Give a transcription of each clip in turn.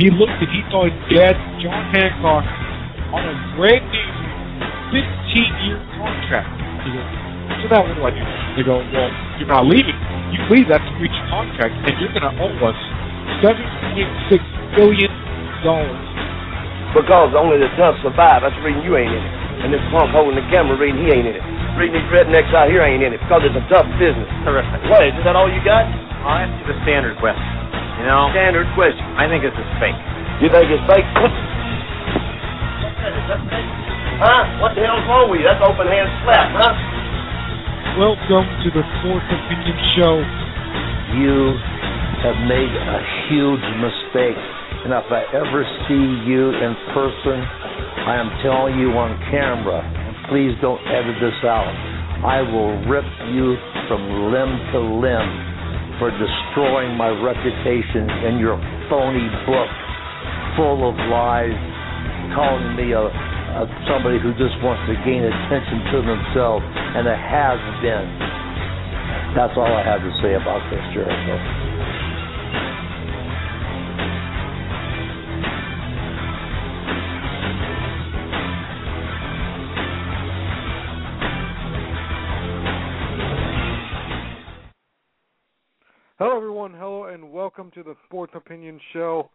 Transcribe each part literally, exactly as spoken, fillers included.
He looked and he saw his dad, John Hancock, on a brand new fifteen-year contract. He goes, so now what do I do? They go, well, you're not leaving. You leave, that's to breach contract, and you're going to owe us seven point six billion dollars. Because only the tough survive. That's the reason you ain't in it. And this punk holding the camera reading he ain't in it. Reading these rednecks out here ain't in it because it's a tough business. Terrific. What, is that all you got? I'll ask you the standard question. You know? Standard question. I think this is fake. You think it's fake? What? What's that? Is that fake? Huh? What the hell's wrong with you? That's open hand slap, huh? Welcome to the Fourth Opinion Show. You have made a huge mistake. And if I ever see you in person, I am telling you on camera, and please don't edit this out, I will rip you from limb to limb for destroying my reputation in your phony book full of lies, calling me a, a somebody who just wants to gain attention to themselves, and a has-been. That's all I have to say about this, Jericho. Hello, everyone. Hello, and welcome to the Sports Opinion Show.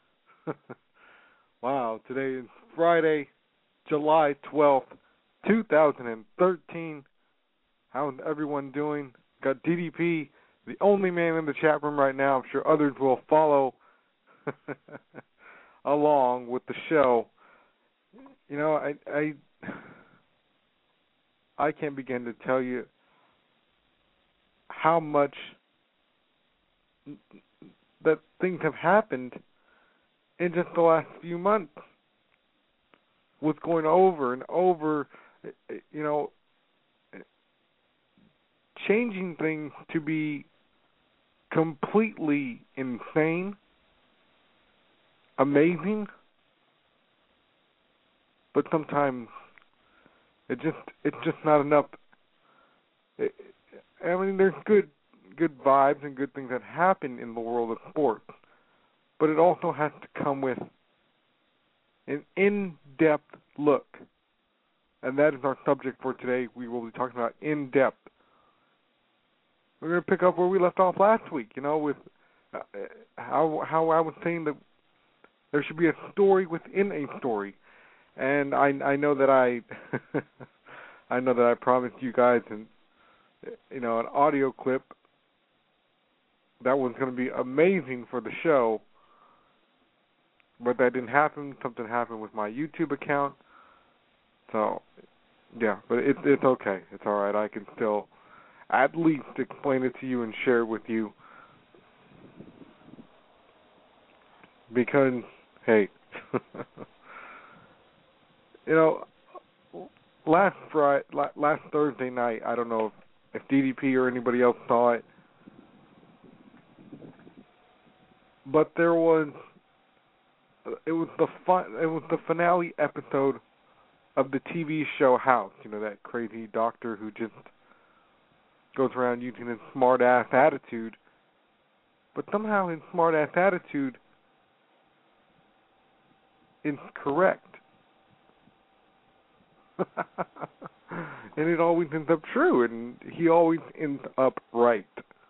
Wow, today is Friday, July twelfth, two thousand thirteen. How's everyone doing? Got D D P, the only man in the chat room right now. I'm sure others will follow along with the show. You know, I, I, I can't begin to tell you how much that things have happened in just the last few months with going over and over, you know, changing things to be completely insane, amazing, but sometimes it just it's just not enough. It, I mean, there's good good vibes and good things that happen in the world of sports, but it also has to come with an in-depth look, and that is our subject for today. We will be talking about in-depth. We're going to pick up where we left off last week, you know, with uh, how how I was saying that there should be a story within a story, and I I know that I I know that I promised you guys an you know an audio clip that was going to be amazing for the show, but that didn't happen. Something happened with my YouTube account. So, yeah, but it, it's okay. It's all right. I can still at least explain it to you and share it with you. Because, hey, you know, last Friday, last Thursday night, I don't know if, if D D P or anybody else saw it, but there was, it was the fun, it was the finale episode of the T V show House. You know, that crazy doctor who just goes around using his smart-ass attitude. But somehow his smart-ass attitude is correct. And it always ends up true, and he always ends up right.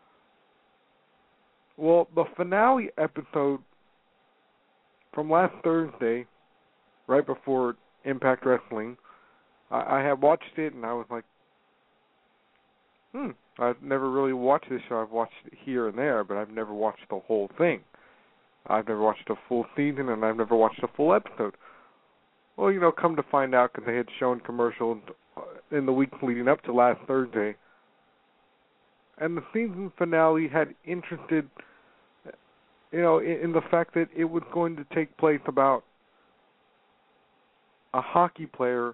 Well, the finale episode from last Thursday, right before Impact Wrestling, I, I had watched it, and I was like, hmm, I've never really watched this show. I've watched it here and there, but I've never watched the whole thing. I've never watched a full season, and I've never watched a full episode. Well, you know, come to find out, because they had shown commercials in the weeks leading up to last Thursday, and the season finale had interested, you know, in, in the fact that it was going to take place about a hockey player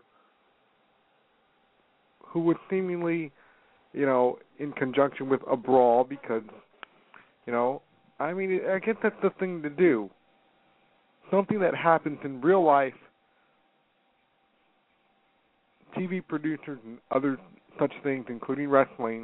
who was seemingly, you know, in conjunction with a brawl because, you know, I mean, I guess that's the thing to do. Something that happens in real life, T V producers and other such things, including wrestling,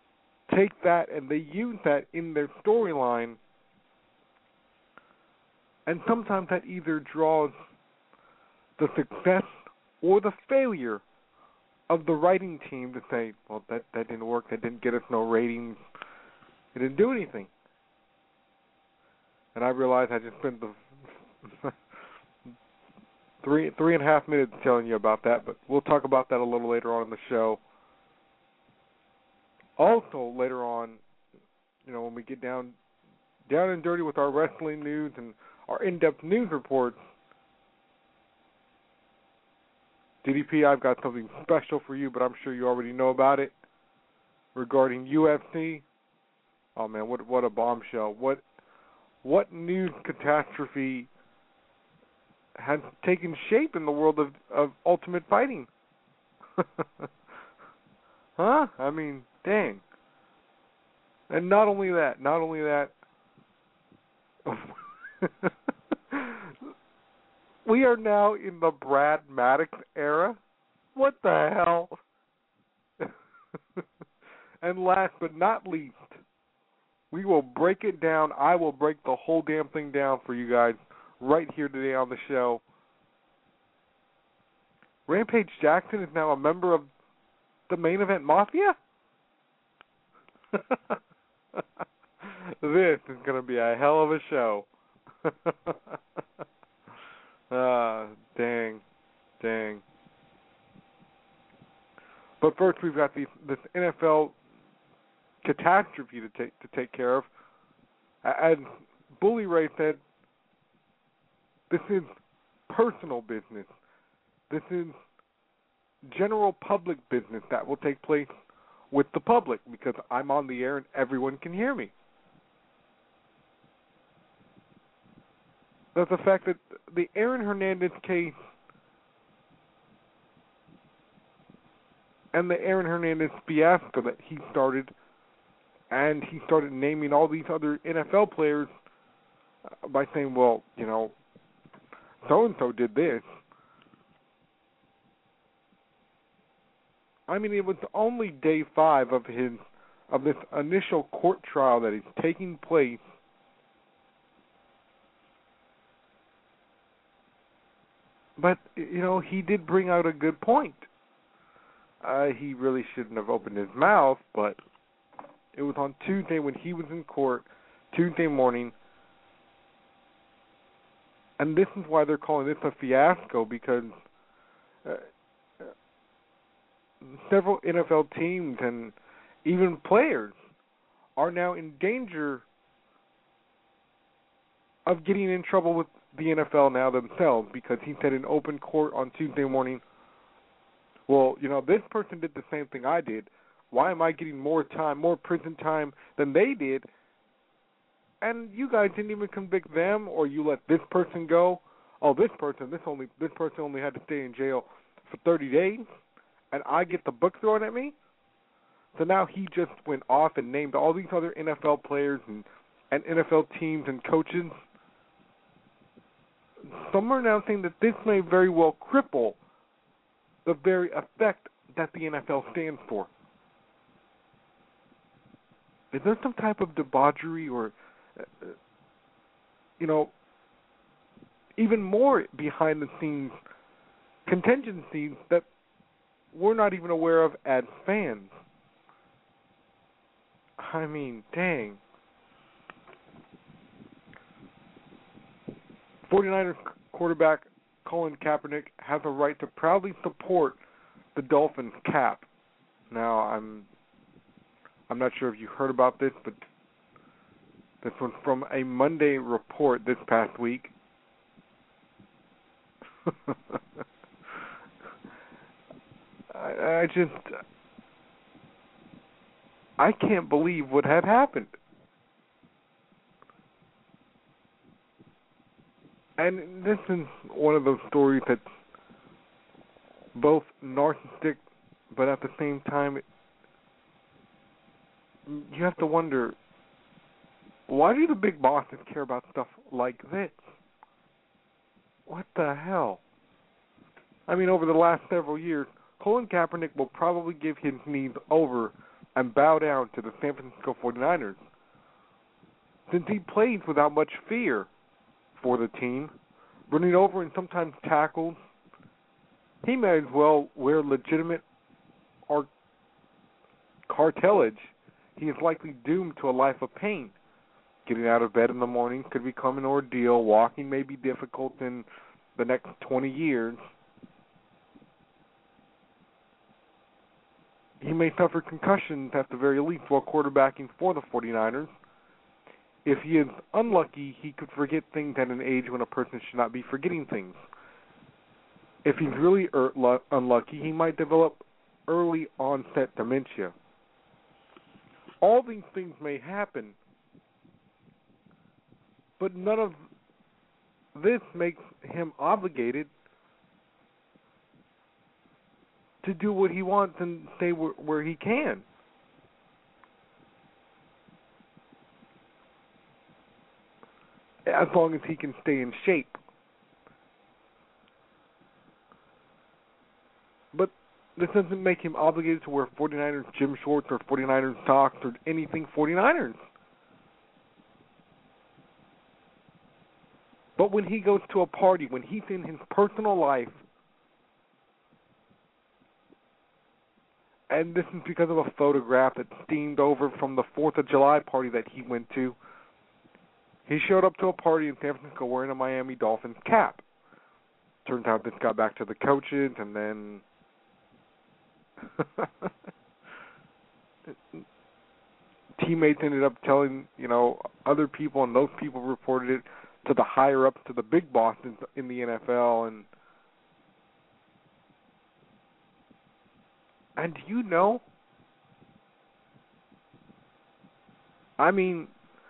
take that and they use that in their storyline And sometimes that either draws the success or the failure of the writing team to say, well, that, that didn't work, that didn't get us no ratings, it didn't do anything. And I realized I just spent the three three and a half minutes telling you about that, but we'll talk about that a little later on in the show. Also, later on, you know, when we get down down and dirty with our wrestling news and our in-depth news reports, D D P, I've got something special for you, but I'm sure you already know about it, regarding U F C. Oh, man, what what a bombshell. What what news catastrophe has taken shape in the world of, of Ultimate Fighting? Huh? I mean, dang. And not only that, not only that, we are now in the Brad Maddox era. What the hell? And last but not least, we will break it down. I will break the whole damn thing down for you guys right here today on the show. Rampage Jackson is now a member of the Main Event Mafia? This is going to be a hell of a show. Ah, dang, dang. But first, we've got these, this N F L catastrophe to take to take care of. As Bully Ray said, this is personal business. This is general public business that will take place with the public because I'm on the air and everyone can hear me. That's the fact that the Aaron Hernandez case and the Aaron Hernandez fiasco that he started, and he started naming all these other N F L players by saying, well, you know, so-and-so did this. I mean, it was only day five of his of this initial court trial that is taking place. But, you know, he did bring out a good point. Uh, he really shouldn't have opened his mouth, but it was on Tuesday when he was in court, Tuesday morning. And this is why they're calling this a fiasco, because uh, several N F L teams and even players are now in danger of getting in trouble with the N F L now themselves, because he said in open court on Tuesday morning, well, you know, this person did the same thing I did. Why am I getting more time, more prison time than they did? And you guys didn't even convict them, or you let this person go. Oh, this person, this only, this person only had to stay in jail for thirty days, and I get the book thrown at me? So now he just went off and named all these other N F L players and, and N F L teams and coaches. Some are now saying that this may very well cripple the very effect that the N F L stands for. Is there some type of debauchery or, uh, you know, even more behind-the-scenes contingencies that we're not even aware of as fans? I mean, dang. forty-niners quarterback Colin Kaepernick has a right to proudly support the Dolphins cap. Now, I'm I'm not sure if you heard about this, but this was from a Monday report this past week. I, I just I can't believe what had happened. And this is one of those stories that's both narcissistic, but at the same time, you have to wonder, why do the big bosses care about stuff like this? What the hell? I mean, over the last several years, Colin Kaepernick will probably give his knees over and bow down to the San Francisco forty-niners, since he plays without much fear for the team, running over and sometimes tackled. He may as well wear legitimate or cartilage. He is likely doomed to a life of pain. Getting out of bed in the morning could become an ordeal. Walking may be difficult in the next twenty years. He may suffer concussions at the very least while quarterbacking for the 49ers. If he is unlucky, he could forget things at an age when a person should not be forgetting things. If he's really er- lo- unlucky, he might develop early onset dementia. All these things may happen, but none of this makes him obligated to do what he wants and stay where, where he can. As long as he can stay in shape. But this doesn't make him obligated to wear 49ers gym shorts or 49ers socks or anything 49ers. But when he goes to a party, when he's in his personal life, and this is because of a photograph that steamed over from the fourth of July party that he went to, he showed up to a party in San Francisco wearing a Miami Dolphins cap. Turns out this got back to the coaches, and then teammates ended up telling, you know, other people, and those people reported it to the higher-ups, to the big bosses in the N F L, and and do you know, I mean,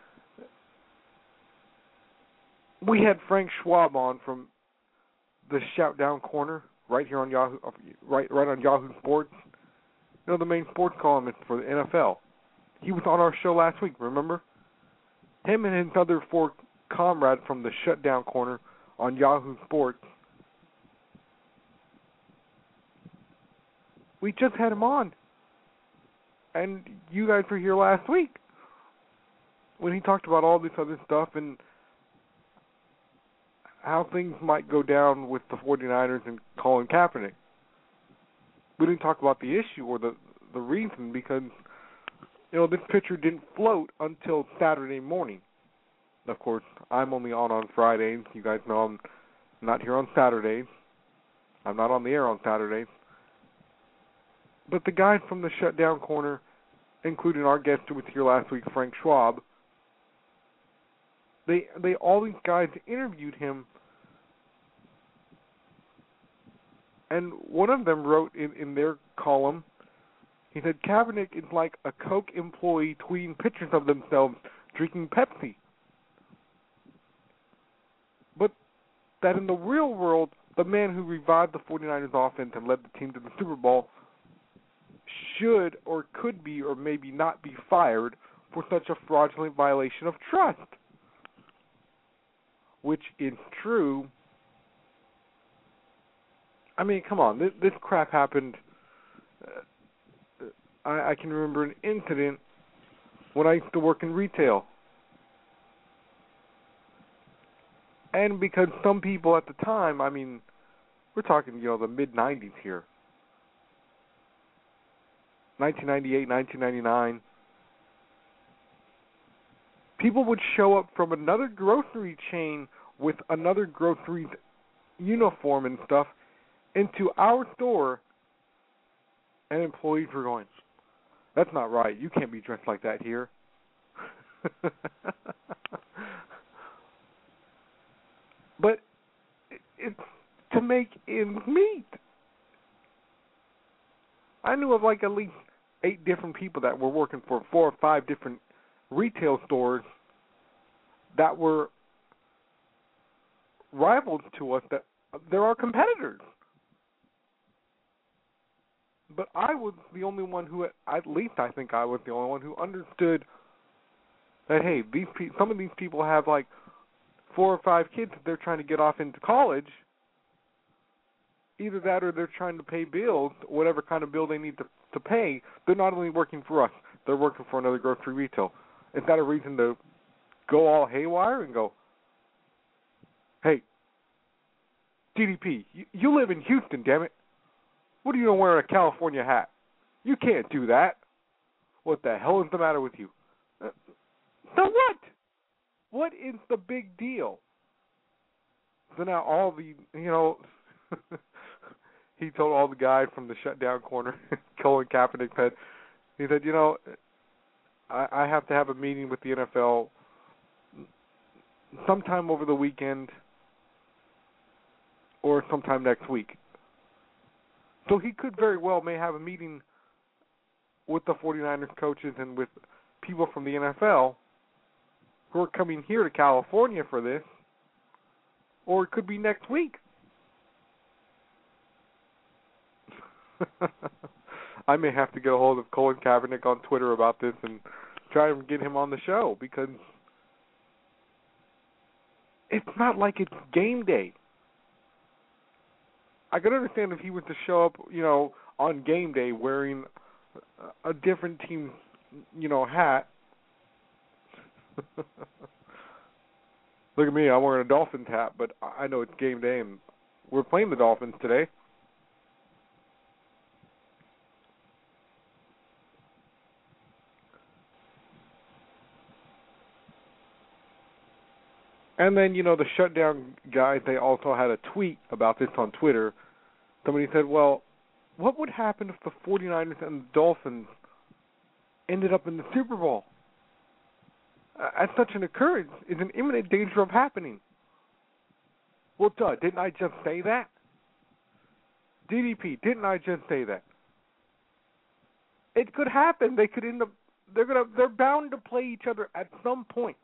we had Frank Schwab on from the Shout Down Corner right here on Yahoo, right right on Yahoo Sports. You know, the main sports columnist for the N F L. He was on our show last week, remember? Him and his other four comrades from the Shutdown Corner on Yahoo Sports. We just had him on. And you guys were here last week when he talked about all this other stuff and how things might go down with the 49ers and Colin Kaepernick. We didn't talk about the issue or the the reason because, you know, this picture didn't float until Saturday morning. Of course, I'm only on on Fridays. You guys know I'm not here on Saturdays. I'm not on the air on Saturdays. But the guys from the Shutdown Corner, including our guest who was here last week, Frank Schwab, they they all these guys interviewed him, and one of them wrote in, in their column, he said, Kaepernick is like a Coke employee tweeting pictures of themselves drinking Pepsi. But that in the real world, the man who revived the 49ers offense and led the team to the Super Bowl should or could be or maybe not be fired for such a fraudulent violation of trust. Which is true. I mean, come on, this, this crap happened. Uh, I, I can remember an incident when I used to work in retail. And because some people at the time, I mean, we're talking, you know, the mid nineties here. nineteen ninety-eight, nineteen ninety-nine. People would show up from another grocery chain with another grocery's uniform and stuff into our store, and employees were going, that's not right. You can't be dressed like that here. But it's to make ends meet. I knew of like at least eight different people that were working for four or five different retail stores that were rivals to us, that they're our competitors. But I was the only one who, at least I think I was the only one who understood that, hey, these pe- some of these people have like four or five kids that they're trying to get off into college. Either that or they're trying to pay bills, whatever kind of bill they need to, to pay. They're not only working for us, they're working for another grocery retail. Is that a reason to go all haywire and go, Hey, D D P, you, you live in Houston, damn it. What are you doing wearing a California hat? You can't do that. What the hell is the matter with you? Uh, so what? What is the big deal? So now all the, you know, he told all the guys from the shutdown corner, Colin Kaepernick said, he said, you know, I, I have to have a meeting with the N F L sometime over the weekend or sometime next week. So he could very well may have a meeting with the 49ers coaches and with people from the N F L who are coming here to California for this, or it could be next week. I may have to get a hold of Colin Kaepernick on Twitter about this and try and get him on the show, because it's not like it's game day. I could understand if he was to show up, you know, on game day wearing a different team, you know, hat. Look at me, I'm wearing a Dolphins hat, but I know it's game day and we're playing the Dolphins today. And then, you know, the shutdown guys, they also had a tweet about this on Twitter. Somebody said, well, what would happen if the 49ers and the Dolphins ended up in the Super Bowl? Uh, as such an occurrence is in imminent danger of happening. Well, duh, didn't I just say that? D D P, didn't I just say that? It could happen. They could end up, they're gonna, they're bound to play each other at some point.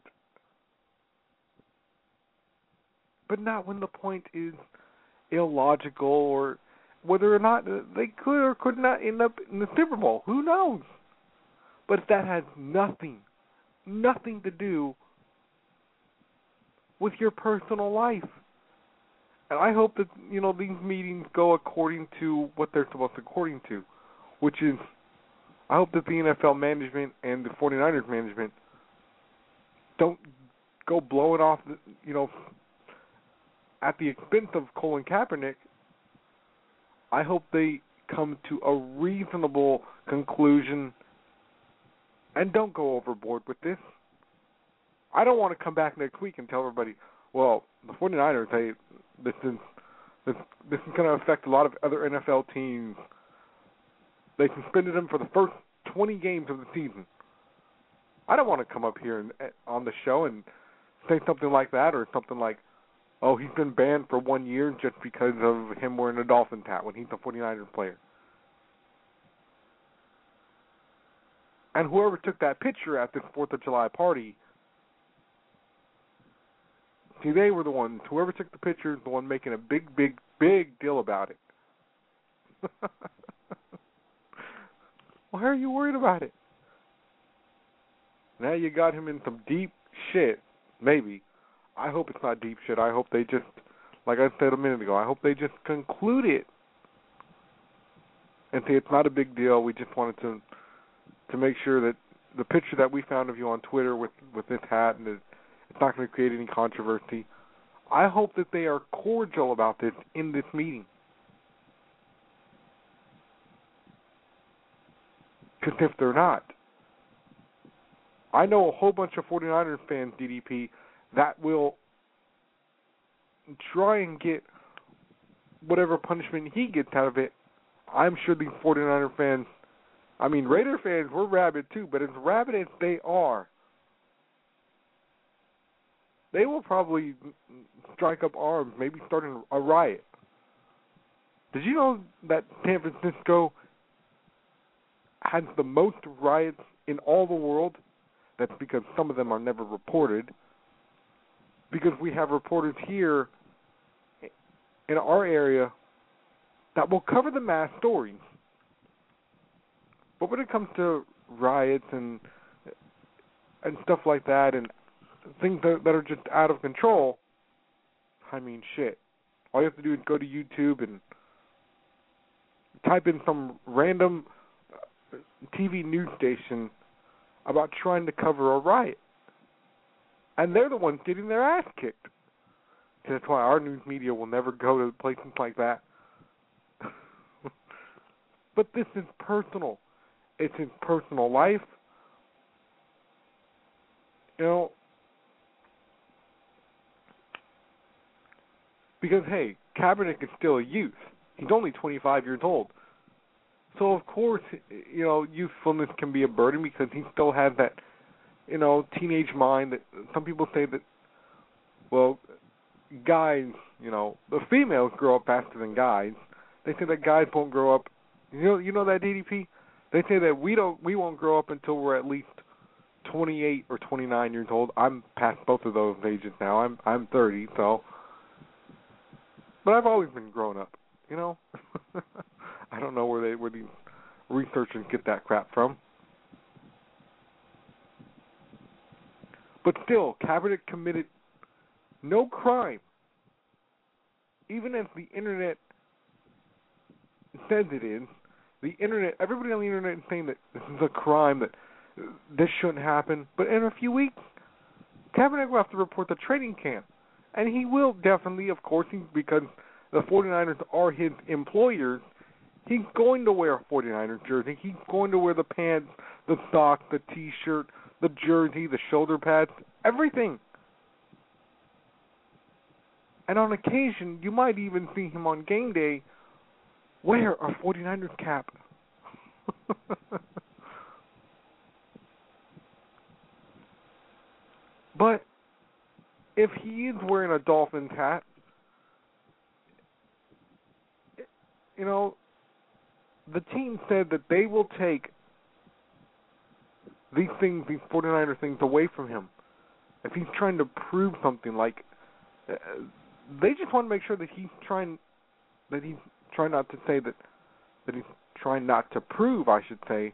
But not when the point is illogical, or whether or not they could or could not end up in the Super Bowl. Who knows? But that has nothing, nothing to do with your personal life. And I hope that, you know, these meetings go according to what they're supposed to according to, which is, I hope that the N F L management and the 49ers management don't go blowing off, the, you know, at the expense of Colin Kaepernick. I hope they come to a reasonable conclusion and don't go overboard with this. I don't want to come back next week and tell everybody, well, the 49ers, hey, this is this, this is going to affect a lot of other N F L teams. They suspended him for the first twenty games of the season. I don't want to come up here and, on the show and say something like that, or something like, oh, he's been banned for one year just because of him wearing a Dolphins hat when he's a 49ers player. And whoever took that picture at this fourth of July party, see, they were the ones. Whoever took the picture is the one making a big, big, big deal about it. Why are you worried about it? Now you got him in some deep shit, maybe. I hope it's not deep shit. I hope they just, like I said a minute ago, I hope they just conclude it and say it's not a big deal. We just wanted to to make sure that the picture that we found of you on Twitter with, with this hat, and it's not going to create any controversy. I hope that they are cordial about this in this meeting. Because if they're not, I know a whole bunch of 49ers fans, D D P, that will try and get whatever punishment he gets out of it. I'm sure these 49er fans, I mean, Raider fans, we're rabid too, but as rabid as they are, they will probably strike up arms, maybe start a riot. Did you know that San Francisco has the most riots in all the world? That's because some of them are never reported. Because we have reporters here in our area that will cover the mass stories. But when it comes to riots and and stuff like that, and things that, that are just out of control, I mean, shit. All you have to do is go to YouTube and type in some random T V news station about trying to cover a riot. And they're the ones getting their ass kicked. That's why our news media will never go to places like that. But this is personal. It's his personal life. You know, because, hey, Kaepernick is still a youth. He's only twenty-five years old. So, of course, you know, youthfulness can be a burden because he still has that, you know, teenage mind that some people say that, well, guys, you know, the females grow up faster than guys. They say that guys won't grow up. You know, you know that D D P? They say that we don't, we won't grow up until we're at least twenty-eight or twenty-nine years old. I'm past both of those ages now. I'm I'm thirty, so. But I've always been grown up, you know. I don't know where they where these researchers get that crap from. But still, Kaepernick committed no crime. Even as the internet says it is, the internet, everybody on the internet is saying that this is a crime, that this shouldn't happen. But in a few weeks, Kaepernick will have to report the training camp. And he will definitely, of course, he, because the 49ers are his employers, he's going to wear a 49ers jersey. He's going to wear the pants, the socks, the T-shirt, the jersey, the shoulder pads, everything. And on occasion, you might even see him on game day wear a 49ers cap. But if he is wearing a Dolphins hat, you know, the team said that they will take these things, these 49er things away from him. If he's trying to prove something, like, uh, they just want to make sure that he's trying, that he's trying not to say that, that he's trying not to prove, I should say.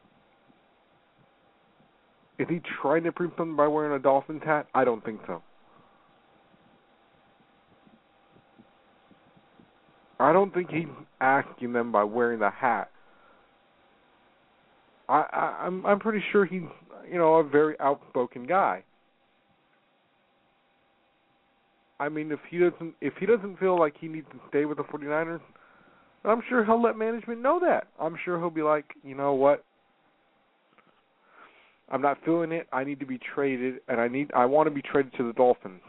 Is he trying to prove something by wearing a Dolphins hat? I don't think so. I don't think he's asking them by wearing the hat. I, I, I'm I'm pretty sure he's, you know, a very outspoken guy. I mean, if he doesn't if he doesn't feel like he needs to stay with the 49ers, I'm sure he'll let management know that. I'm sure he'll be like, you know what? I'm not feeling it. I need to be traded, and I need I want to be traded to the Dolphins.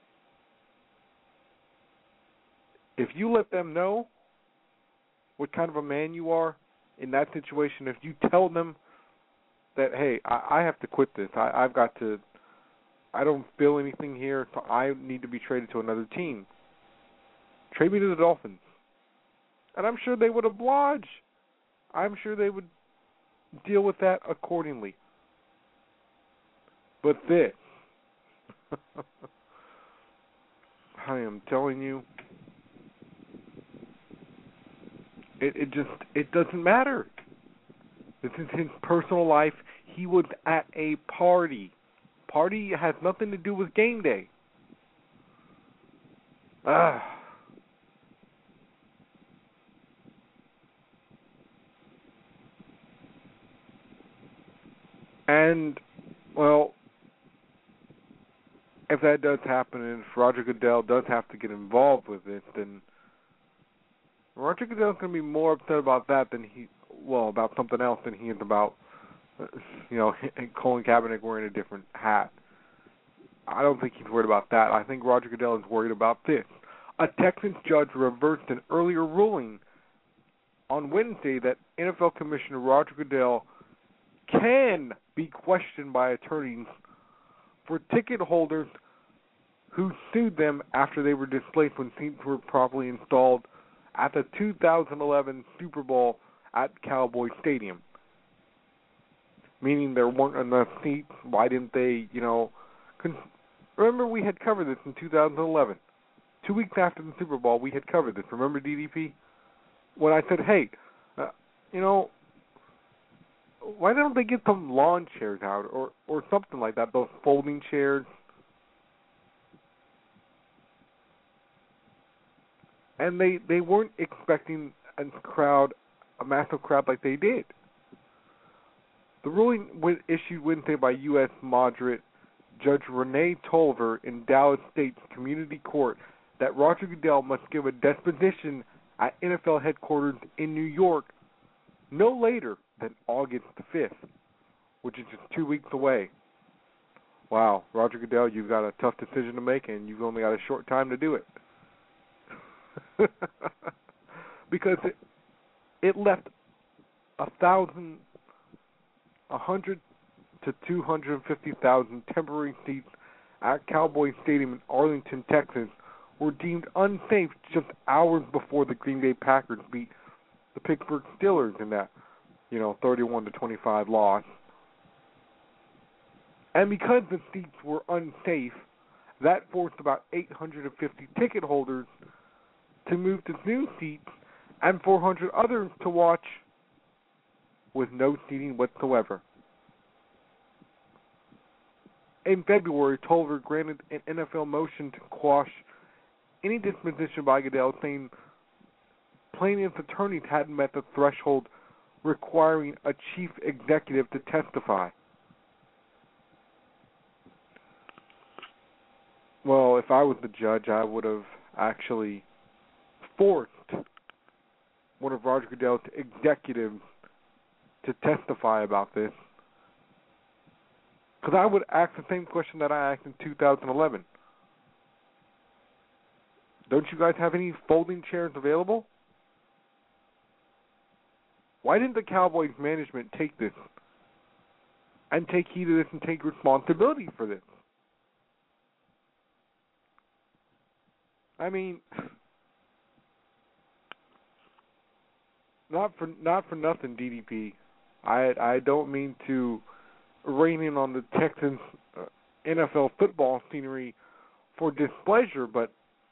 If you let them know what kind of a man you are in that situation, if you tell them that, hey, I, I have to quit this, I, I've got to, I don't feel anything here, so I need to be traded to another team. Trade me to the Dolphins. And I'm sure they would oblige. I'm sure they would deal with that accordingly. But this, I am telling you, It, it just, it doesn't matter. This is his personal life. He was at a party. Party has nothing to do with game day. Ah. And, well, if that does happen, and if Roger Goodell does have to get involved with this, then Roger Goodell's going to be more upset about that than he, well, about something else than he is about, you know, Colin Kaepernick wearing a different hat. I don't think he's worried about that. I think Roger Goodell is worried about this. A Texas judge reversed an earlier ruling on Wednesday that N F L Commissioner Roger Goodell can be questioned by attorneys for ticket holders who sued them after they were displaced when seats were properly installed at the two thousand eleven Super Bowl at Cowboy Stadium. Meaning there weren't enough seats. Why didn't they, you know... Con- Remember, we had covered this in two thousand eleven. Two weeks after the Super Bowl, we had covered this. Remember, D D P? When I said, hey, uh, you know, why don't they get some lawn chairs out or, or something like that, those folding chairs? And they, they weren't expecting a crowd, a massive crowd like they did. The ruling was issued Wednesday by U S moderate Judge Renee Tolliver in Dallas State's Community Court that Roger Goodell must give a deposition at N F L headquarters in New York no later than August the fifth, which is just two weeks away. Wow, Roger Goodell, you've got a tough decision to make, and you've only got a short time to do it. Because it, it left a thousand, a hundred to two hundred fifty thousand temporary seats at Cowboy Stadium in Arlington, Texas, were deemed unsafe just hours before the Green Bay Packers beat the Pittsburgh Steelers in that, you know, thirty-one to twenty-five loss. And because the seats were unsafe, that forced about eight hundred fifty ticket holders to move to new seats and four hundred others to watch with no seating whatsoever. In February, Tolliver granted an N F L motion to quash any disposition by Goodell, saying plaintiff's attorneys hadn't met the threshold requiring a chief executive to testify. Well, if I was the judge, I would have actually forced one of Roger Goodell's executives to testify about this. Because I would ask the same question that I asked in two thousand eleven. Don't you guys have any folding chairs available? Why didn't the Cowboys management take this and take heed of this and take responsibility for this? I mean, not for not for nothing, D D P. I I don't mean to rain in on the Texans uh, N F L football scenery for displeasure, but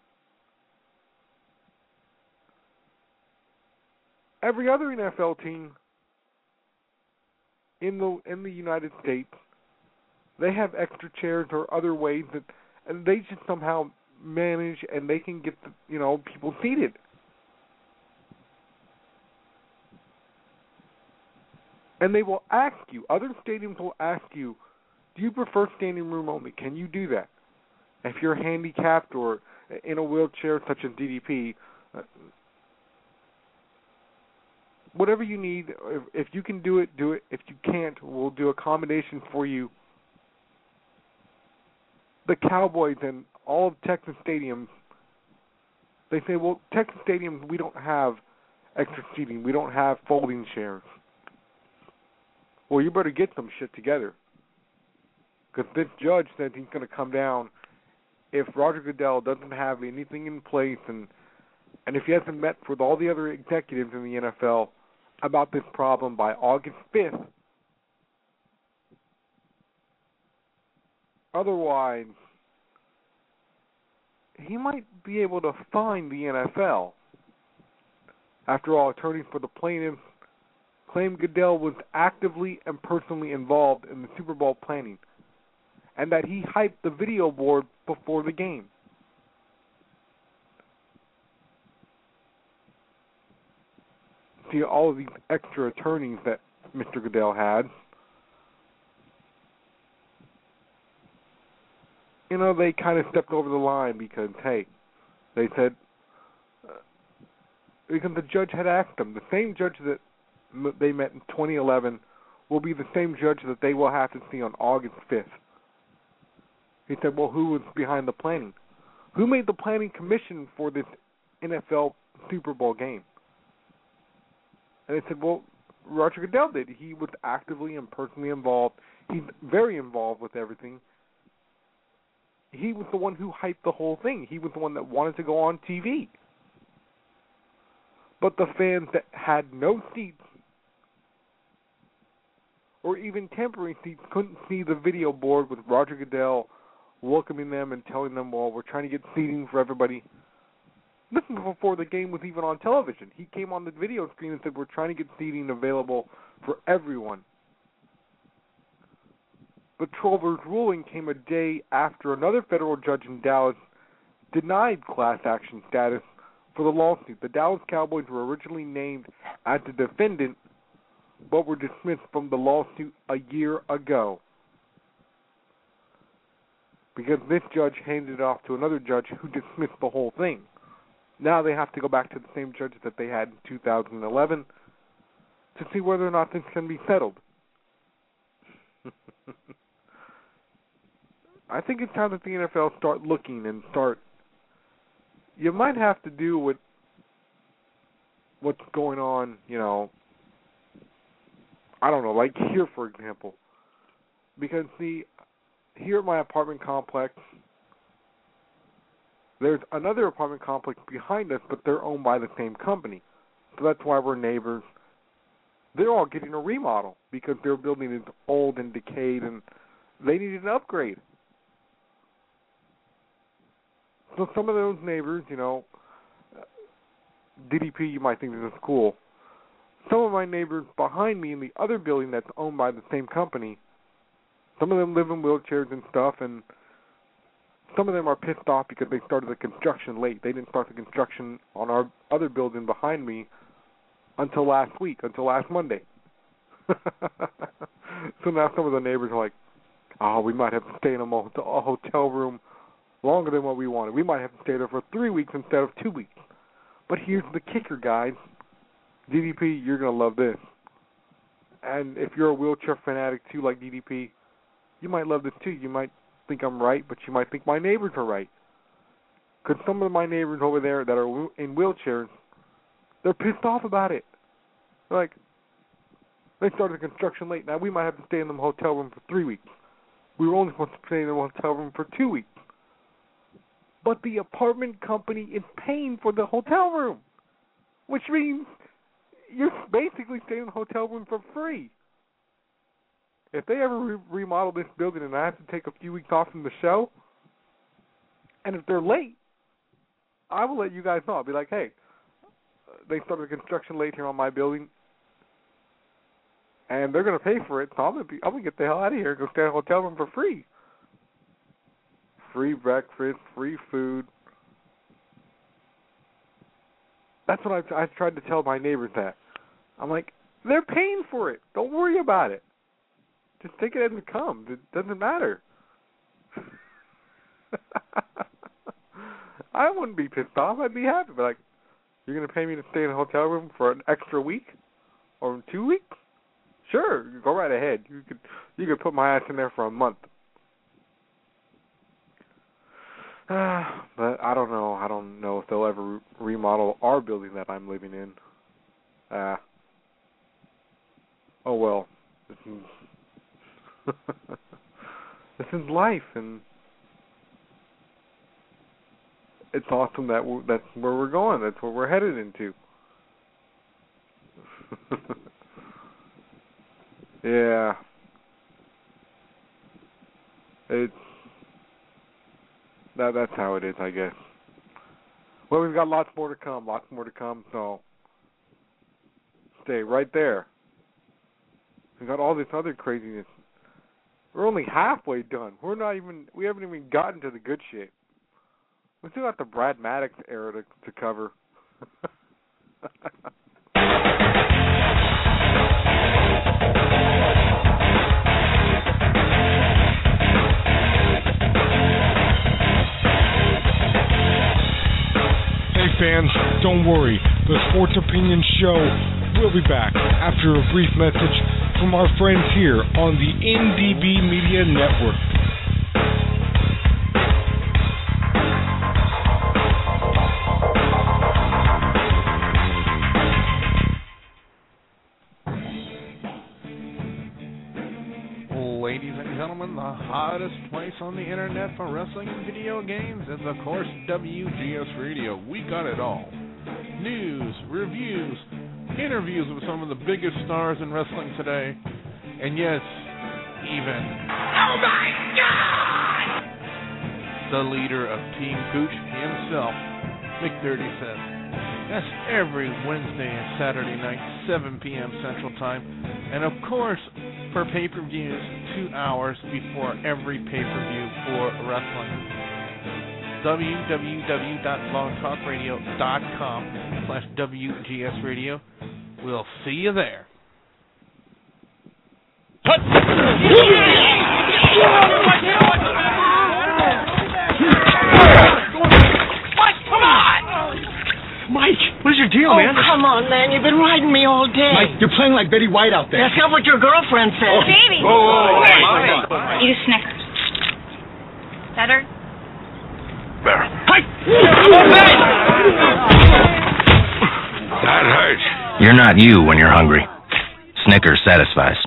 every other N F L team in the in the United States, they have extra chairs or other ways that, and they just somehow manage and they can get the, you know, people seated. And they will ask you, other stadiums will ask you, do you prefer standing room only? Can you do that? If you're handicapped or in a wheelchair such as D D P, uh, whatever you need, if, if you can do it, do it. If you can't, we'll do accommodations for you. The Cowboys and all of Texas stadiums, they say, well, Texas stadiums, we don't have extra seating. We don't have folding chairs. Well, you better get some shit together. Because this judge said he's going to come down if Roger Goodell doesn't have anything in place and and if he hasn't met with all the other executives in the N F L about this problem by August fifth. Otherwise, he might be able to fine the N F L. After all, attorneys for the plaintiffs claim Goodell was actively and personally involved in the Super Bowl planning and that he hyped the video board before the game. See, all of these extra attorneys that Mister Goodell had, you know, they kind of stepped over the line because, hey, they said, uh, because the judge had asked them, the same judge that m- they met in twenty eleven will be the same judge that they will have to see on August fifth. He said, well, who was behind the planning? Who made the planning commission for this N F L Super Bowl game? And they said, well, Roger Goodell did. He was actively and personally involved. He's very involved with everything. He was the one who hyped the whole thing. He was the one that wanted to go on T V. But the fans that had no seats or even temporary seats couldn't see the video board with Roger Goodell welcoming them and telling them, well, we're trying to get seating for everybody. This was before the game was even on television. He came on the video screen and said, we're trying to get seating available for everyone. But Tolliver's ruling came a day after another federal judge in Dallas denied class action status for the lawsuit. The Dallas Cowboys were originally named as the defendant, but were dismissed from the lawsuit a year ago. because this judge handed it off to another judge who dismissed the whole thing. Now they have to go back to the same judge that they had in two thousand eleven to see whether or not this can be settled. I think it's time that the N F L start looking and start. You might have to do with what's going on, you know, I don't know, like here, for example. Because, see, here at my apartment complex, there's another apartment complex behind us, but they're owned by the same company. So that's why we're neighbors. They're all getting a remodel because their building is old and decayed, and they needed an upgrade. So some of those neighbors, you know, D D P, you might think this is cool. Some of my neighbors behind me in the other building that's owned by the same company, some of them live in wheelchairs and stuff, and some of them are pissed off because they started the construction late. They didn't start the construction on our other building behind me until last week, until last Monday. So now some of the neighbors are like, oh, we might have to stay in a motel, a hotel room longer than what we wanted. We might have to stay there for three weeks instead of two weeks. But here's the kicker, guys. D D P, you're going to love this. And if you're a wheelchair fanatic too, like D D P, you might love this too. You might think I'm right, but you might think my neighbors are right. Because some of my neighbors over there that are in wheelchairs, they're pissed off about it. They're like, they started construction late. Now we might have to stay in the hotel room for three weeks. We were only supposed to stay in the hotel room for two weeks. But the apartment company is paying for the hotel room, which means you're basically staying in the hotel room for free. If they ever re- remodel this building and I have to take a few weeks off from the show, and if they're late, I will let you guys know. I'll be like, hey, they started construction late here on my building, and they're going to pay for it, so I'm going to be, I'm going to get the hell out of here and go stay in a hotel room for free. Free breakfast, free food. That's what I've, I've tried to tell my neighbors that. I'm like, they're paying for it. Don't worry about it. Just take it as it comes. It doesn't matter. I wouldn't be pissed off. I'd be happy. But like, you're going to pay me to stay in a hotel room for an extra week or two weeks? Sure, go right ahead. You could you could put my ass in there for a month. Uh, but I don't know. I don't know if they'll ever re- remodel our building that I'm living in. Uh, oh well. This is, this is life, and it's awesome that we're, that's where we're going. That's where we're headed into. Yeah. It's that that's how it is, I guess. Well, we've got lots more to come, lots more to come, so stay right there. We've got all this other craziness. We're only halfway done. We're not even we haven't even gotten to the good shit. We still got the Brad Maddox era to, to cover. Fans, don't worry. The Sports Opinion Show will be back after a brief message from our friends here on the N D B Media Network. Ladies and gentlemen, the hottest place on the internet for wrestling and video games is, of course, W G S Radio. We got it all. News, reviews, interviews with some of the biggest stars in wrestling today, and yes, even... Oh my God! The leader of Team Pooch himself, McDirty says. That's every Wednesday and Saturday night, seven p.m. Central Time, and of course, for pay-per-views, two hours before every pay-per-view for wrestling. w w w dot blog talk radio dot com slash W G S Radio. We'll see you there. deal, oh, man? Oh, come on, man. You've been riding me all day. Mike, you're playing like Betty White out there. That's not what your girlfriend said. Oh, baby. Oh, oh, Here. oh, oh, Eat a Snickers. Better? Better. Hey! That hurt. You're not you when you're hungry. Snickers satisfies.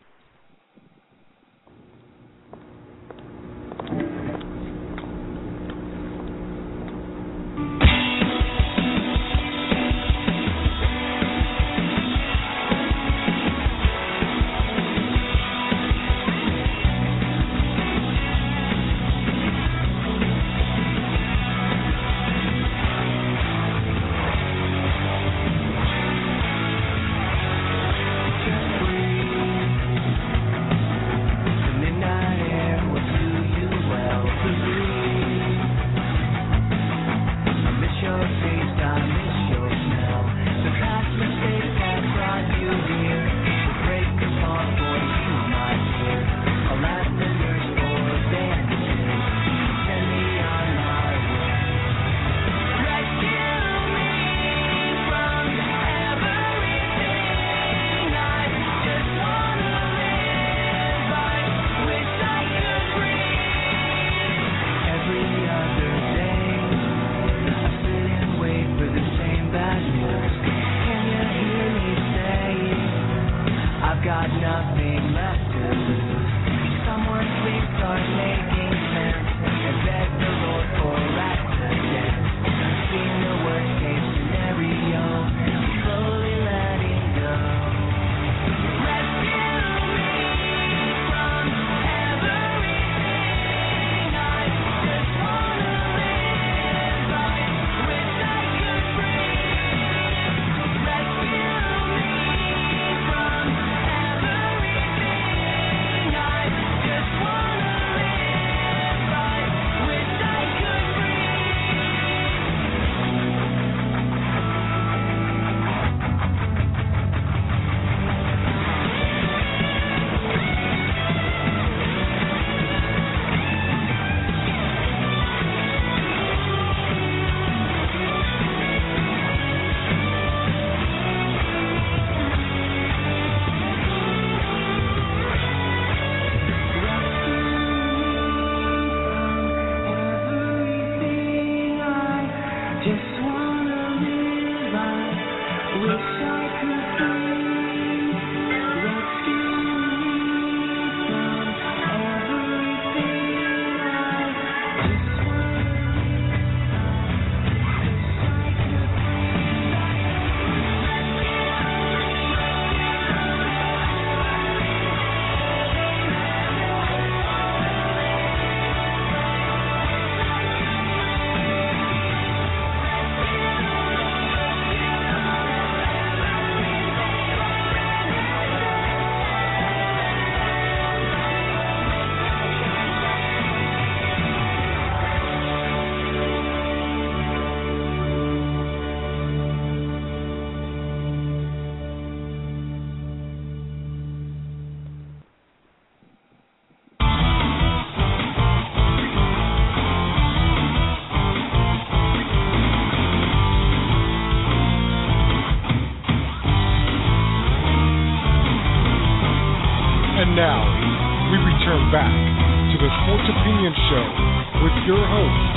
And now, we return back to the Sports Opinion Show with your host,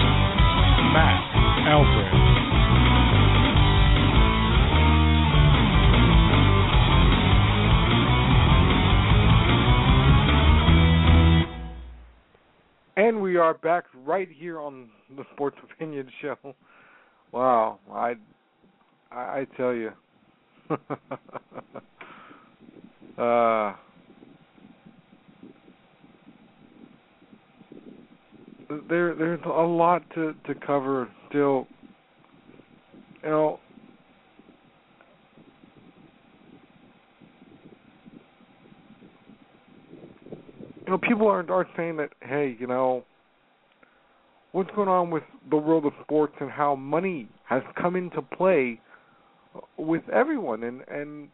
Matt Alfred. And we are back right here on the Sports Opinion Show. Wow, I, I, I tell you. uh... There, there's a lot to, to cover still. You know, you know, people aren't aren't saying that. Hey, you know, what's going on with the world of sports and how money has come into play with everyone, and and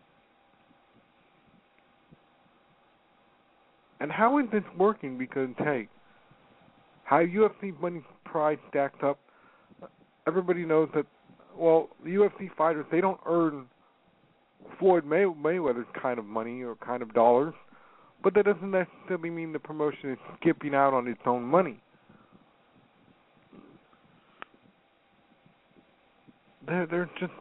and how is this working? Because hey. How U F C money prize stacked up, everybody knows that well, the U F C fighters, they don't earn Floyd May- Mayweather's kind of money or kind of dollars, but that doesn't necessarily mean the promotion is skipping out on its own money. They're, they're just...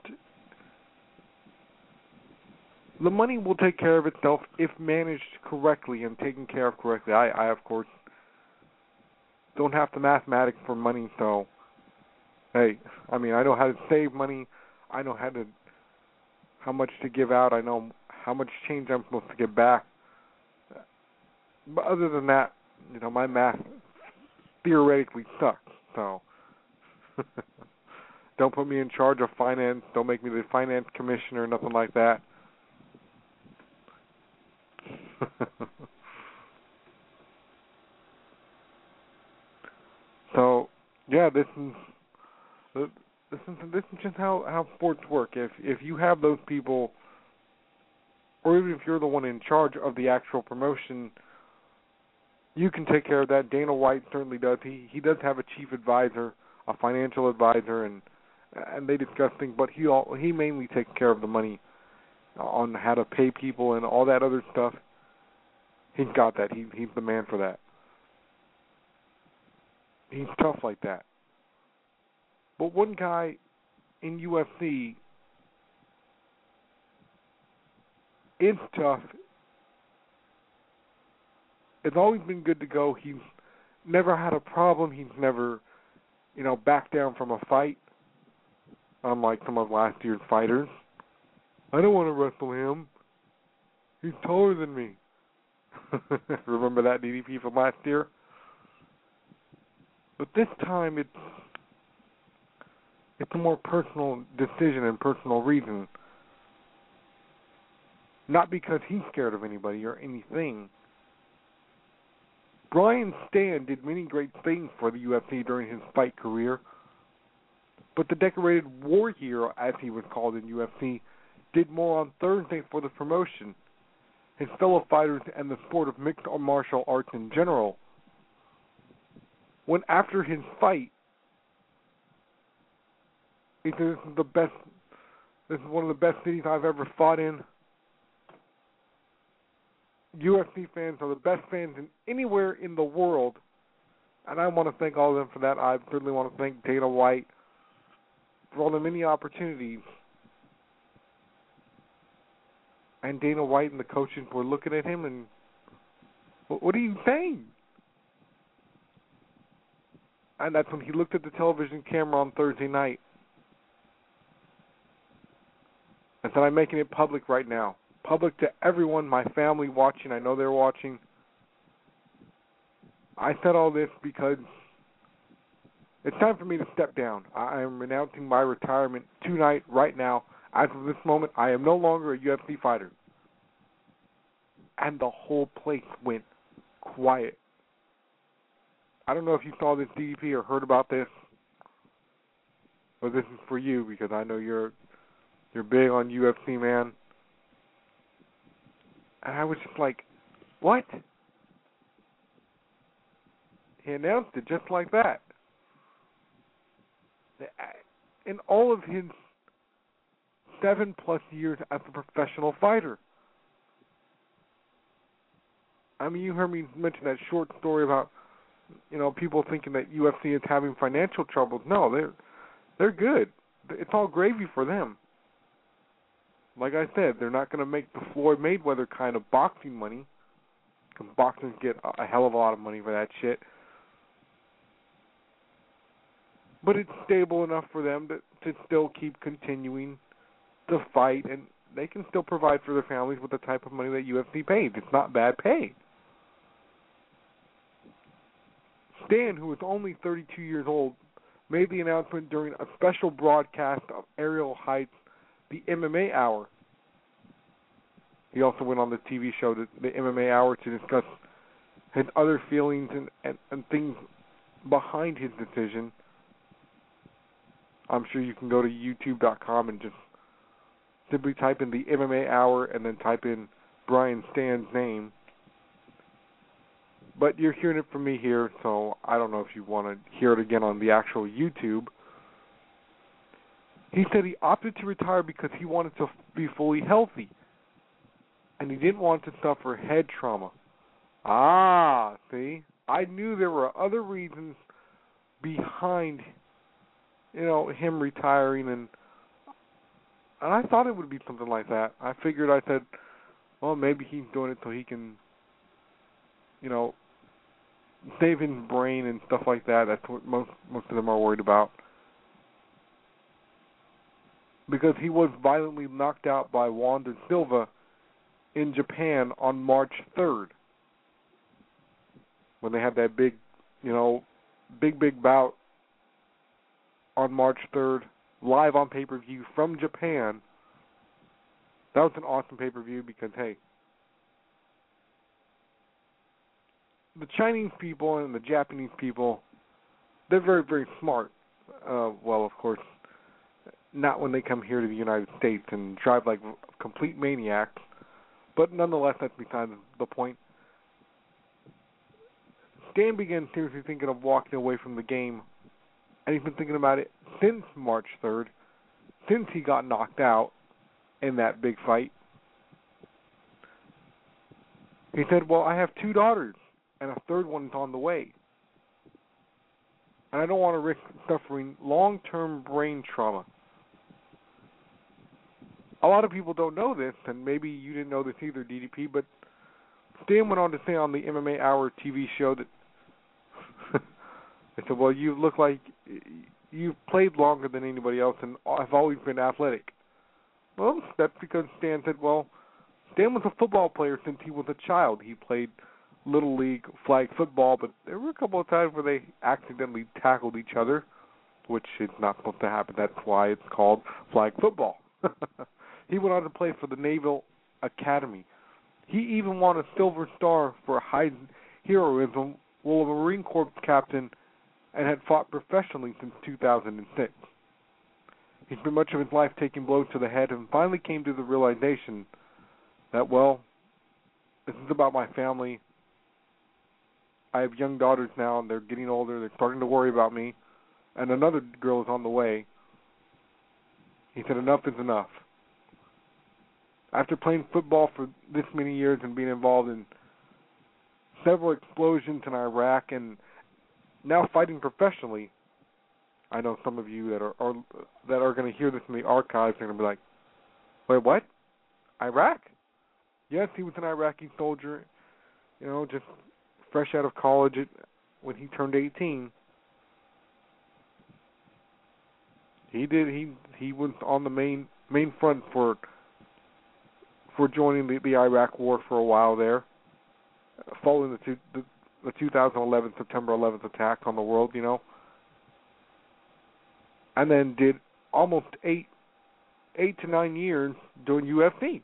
The money will take care of itself if managed correctly and taken care of correctly. I, I of course, don't have the mathematics for money, so... Hey, I mean, I know how to save money. I know how to, how much to give out. I know how much change I'm supposed to get back. But other than that, you know, my math theoretically sucks. So don't put me in charge of finance. Don't make me the finance commissioner, nothing like that. So, yeah, this is... This is this is just how, how sports work. If if you have those people, or even if you're the one in charge of the actual promotion, you can take care of that. Dana White certainly does. He he does have a chief advisor, a financial advisor, and and they discuss things. But he all, he mainly takes care of the money on how to pay people and all that other stuff. He's got that. He he's the man for that. He's tough like that. But one guy in U F C is tough. It's always been good to go. He's never had a problem. He's never, you know, backed down from a fight, unlike some of last year's fighters. I don't want to wrestle him. He's taller than me. Remember that D D P from last year? But this time it's It's a more personal decision and personal reason. Not because he's scared of anybody or anything. Brian Stann did many great things for the U F C during his fight career, but the decorated war hero, as he was called in U F C, did more on Thursday for the promotion, his fellow fighters, and the sport of mixed martial arts in general. When after his fight, he said, this is the best, this is one of the best cities I've ever fought in. U F C fans are the best fans in anywhere in the world, and I want to thank all of them for that. I certainly want to thank Dana White for all the many opportunities. And Dana White and the coaches were looking at him and, what are you saying? And that's when he looked at the television camera on Thursday night and said, I'm making it public right now. Public to everyone, my family watching. I know they're watching. I said all this because it's time for me to step down. I am announcing my retirement tonight, right now. As of this moment, I am no longer a U F C fighter. And the whole place went quiet. I don't know if you saw this D D P or heard about this, but this is for you because I know you're you're big on U F C, man. And I was just like, what? He announced it just like that. In all of his seven plus years as a professional fighter. I mean, you heard me mention that short story about, you know, people thinking that U F C is having financial troubles. No, they're they're good. It's all gravy for them. Like I said, they're not going to make the Floyd Mayweather kind of boxing money, because boxers get a hell of a lot of money for that shit. But it's stable enough for them to, to still keep continuing to fight, and they can still provide for their families with the type of money that U F C pays. It's not bad pay. Stan, who is only thirty-two years old, made the announcement during a special broadcast of Ariel Heights, the M M A Hour. He also went on the T V show, the, the M M A Hour, to discuss his other feelings and, and, and things behind his decision. I'm sure you can go to YouTube dot com and just simply type in the M M A Hour and then type in Brian Stan's name. But you're hearing it from me here, so I don't know if you want to hear it again on the actual YouTube. He said he opted to retire because he wanted to be fully healthy, and he didn't want to suffer head trauma. Ah, see? I knew there were other reasons behind, you know, him retiring, and and I thought it would be something like that. I figured, I said, well, maybe he's doing it so he can, you know, save his brain and stuff like that. That's what most most of them are worried about. Because he was violently knocked out by Wanda Silva in Japan on March third. When they had that big, you know, big, big bout on March third, live on pay-per-view from Japan. That was an awesome pay-per-view because, hey, the Chinese people and the Japanese people, they're very, very smart. Uh, well, of course, not when they come here to the United States and drive like complete maniacs. But nonetheless, that's beside the point. Stan began seriously thinking of walking away from the game, and he's been thinking about it since March third, since he got knocked out in that big fight. He said, well, I have two daughters, and a third one's on the way. And I don't want to risk suffering long-term brain trauma. A lot of people don't know this, and maybe you didn't know this either, D D P, but Stan went on to say on the M M A Hour T V show that they said, well, you look like you've played longer than anybody else and have always been athletic. Well, that's because Stan said, well, Stan was a football player since he was a child. He played Little League flag football, but there were a couple of times where they accidentally tackled each other, which is not supposed to happen. That's why it's called flag football. He went on to play for the Naval Academy. He even won a Silver Star for high heroism while a Marine Corps captain and had fought professionally since two thousand six. He spent much of his life taking blows to the head and finally came to the realization that, well, this is about my family. I have young daughters now, and they're getting older. They're starting to worry about me. And another girl is on the way. He said, enough is enough. After playing football for this many years and being involved in several explosions in Iraq and now fighting professionally, I know some of you that are, are that are going to hear this in the archives are going to be like, wait, what? Iraq? Yes, he was an Iraqi soldier, you know, just fresh out of college at, when he turned eighteen. He did. He he was on the main main front for for joining the, the Iraq War for a while there, following the, two, the the two thousand eleven September eleventh attack on the world, you know, and then did almost eight eight to nine years doing U F C.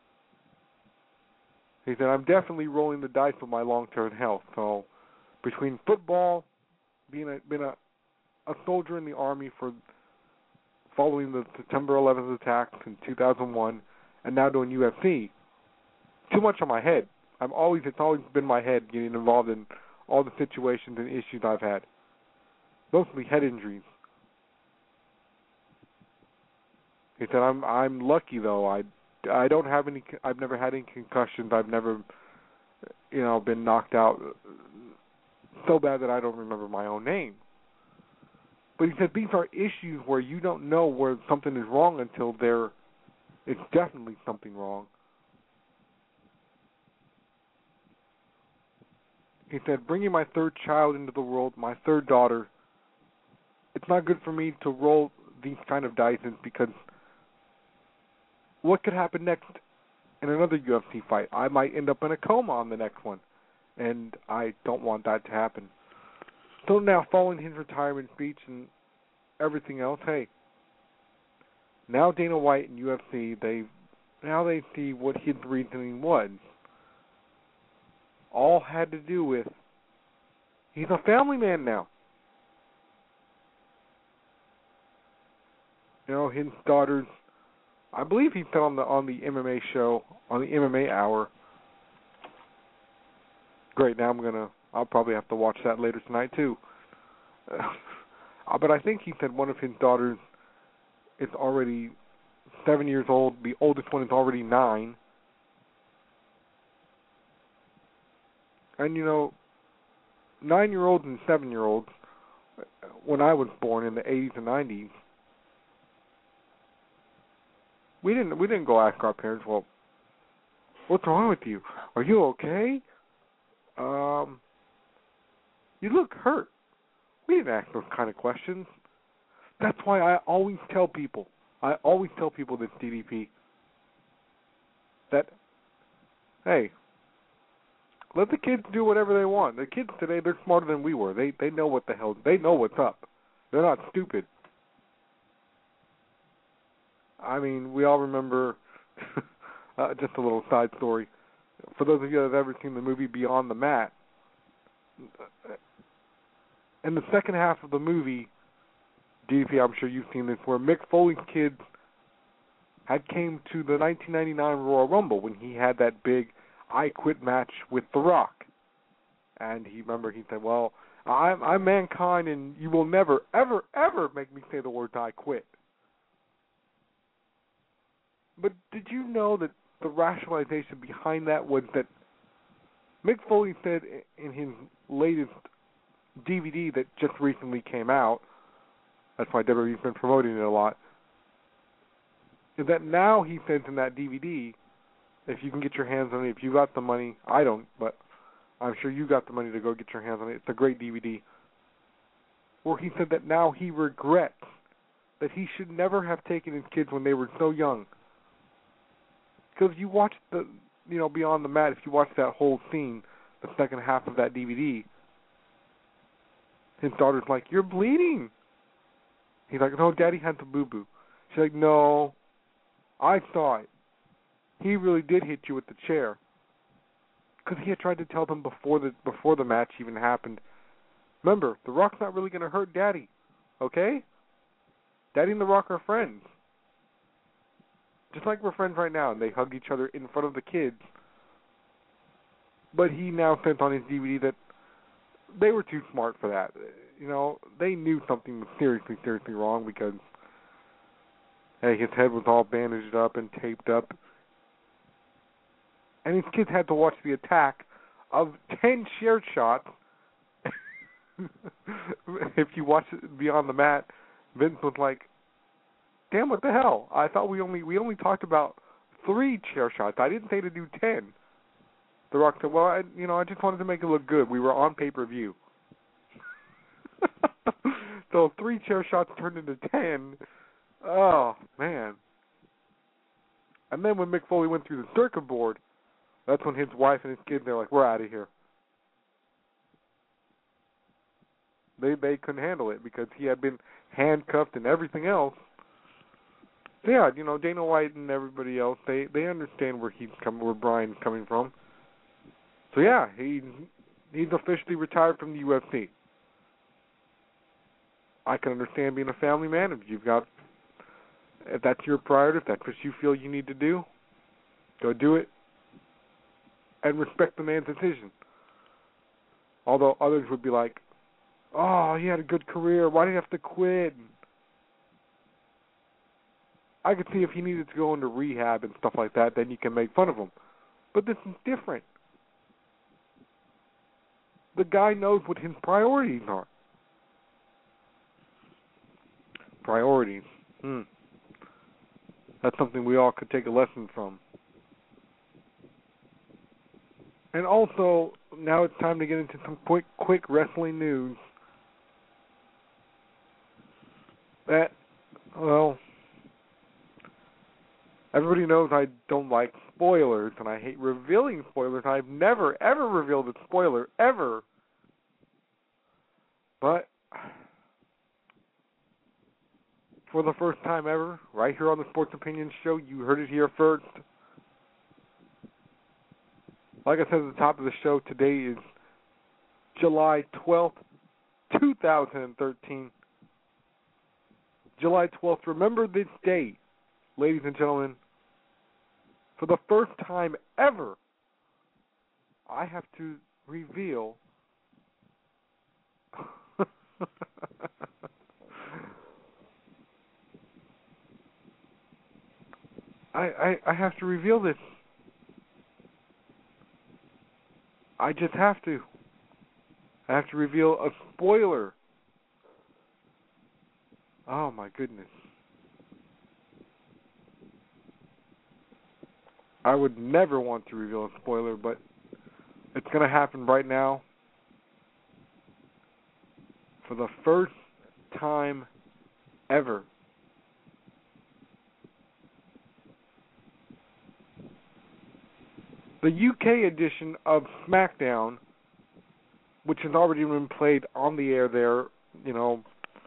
He said, I'm definitely rolling the dice with my long-term health. So between football, being a, being a, a soldier in the Army for following the September eleventh attacks in two thousand one, and now doing U F C, too much on my head. I'm always it's always been my head getting involved in all the situations and issues I've had. Mostly head injuries. He said, I'm I'm lucky though. I, I don't have any. I've never had any concussions. I've never, you know, been knocked out so bad that I don't remember my own name. But he said these are issues where you don't know where something is wrong until there, it's definitely something wrong. He said, bringing my third child into the world, my third daughter, it's not good for me to roll these kind of dice because what could happen next in another U F C fight? I might end up in a coma on the next one, and I don't want that to happen. So now, following his retirement speech and everything else, hey, now Dana White and U F C, they now they see what his reasoning was. All had to do with he's a family man now. You know, his daughters, I believe he said on the on the M M A show, on the M M A Hour. Great, now I'm gonna I'll probably have to watch that later tonight too. Uh, but I think he said one of his daughters it's already seven years old. The oldest one is already nine. And, you know, nine-year-olds and seven-year-olds, when I was born in the eighties and nineties, we didn't we didn't go ask our parents, well, what's wrong with you? Are you okay? Um, you look hurt. We didn't ask those kind of questions. That's why I always tell people, I always tell people this, D D P, that, hey, let the kids do whatever they want. The kids today, they're smarter than we were. They they know what the hell, they know what's up. They're not stupid. I mean, we all remember, uh, just a little side story. For those of you that have ever seen the movie Beyond the Mat, in the second half of the movie, D D P, I'm sure you've seen this, where Mick Foley's kids had came to the nineteen ninety-nine Royal Rumble when he had that big I Quit match with The Rock. And he, remember, he said, well, I'm, I'm Mankind and you will never, ever, ever make me say the words I quit. But did you know that the rationalization behind that was that Mick Foley said in his latest D V D that just recently came out, that's why W W E's been promoting it a lot, is that now he says in that D V D, if you can get your hands on it, if you got the money, I don't, but I'm sure you got the money to go get your hands on it. It's a great D V D. Where he said that now he regrets that he should never have taken his kids when they were so young. Because if you watch the, you know, Beyond the Mat, if you watch that whole scene, the second half of that D V D, his daughter's like, you're bleeding. He's like, no, Daddy had the boo-boo. She's like, no, I saw it. He really did hit you with the chair. Because he had tried to tell them before the before the match even happened, remember, The Rock's not really going to hurt Daddy, okay? Daddy and The Rock are friends. Just like we're friends right now, and they hug each other in front of the kids. But he now says on his D V D that they were too smart for that. You know, they knew something was seriously, seriously wrong because, hey, his head was all bandaged up and taped up. And his kids had to watch the attack of ten chair shots. If you watch it Beyond the Mat, Vince was like, damn, what the hell? I thought we only we only talked about three chair shots. I didn't say to do ten. The Rock said, well, I, you know, I just wanted to make it look good. We were on pay-per-view. So three chair shots turned into ten. Oh, man. And then when Mick Foley went through the circuit board, that's when his wife and his kids, they're like, we're out of here. They they couldn't handle it because he had been handcuffed and everything else. So yeah, you know, Dana White and everybody else, they, they understand where he's coming, where Brian's coming from. So yeah, he he's officially retired from the U F C. I can understand being a family man if you've got, if that's your priority, if that's what you feel you need to do, go do it. And respect the man's decision. Although others would be like, oh, he had a good career, why did he have to quit? I could see if he needed to go into rehab and stuff like that, then you can make fun of him. But this is different. The guy knows what his priorities are. Priorities. Hmm. That's something we all could take a lesson from. And also, now it's time to get into some quick, quick wrestling news. That, well, everybody knows I don't like spoilers, and I hate revealing spoilers. I've never, ever revealed a spoiler, ever. But for the first time ever, right here on the Sports Opinion Show, you heard it here first. Like I said at the top of the show, today is July twelfth, two thousand thirteen. July twelfth, remember this day, ladies and gentlemen. For the first time ever, I have to reveal I, I, I have to reveal this. I just have to. I have to reveal a spoiler. Oh my goodness. I would never want to reveal a spoiler, but it's going to happen right now. For the first time ever, the U K edition of SmackDown, which has already been played on the air there, you know,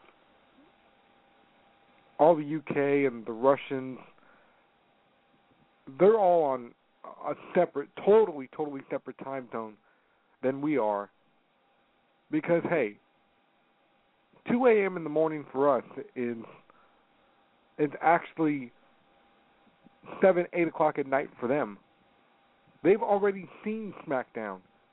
all the U K and the Russians, they're all on a separate, totally, totally separate time zone than we are. Because, hey, two a.m. in the morning for us is is actually seven, eight o'clock at night for them. They've already seen SmackDown.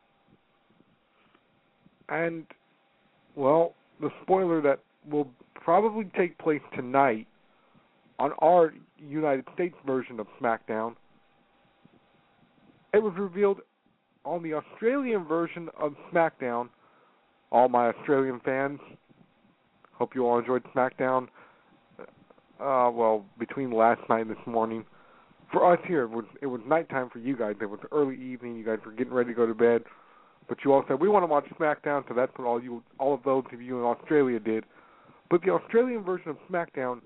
And, well, the spoiler that will probably take place tonight on our United States version of SmackDown, it was revealed on the Australian version of SmackDown. All my Australian fans, hope you all enjoyed SmackDown. Uh, well, between last night and this morning. For us here, it was, it was nighttime for you guys. It was early evening. You guys were getting ready to go to bed. But you all said, we want to watch SmackDown, so that's what all you, all of those of you in Australia did. But the Australian version of SmackDown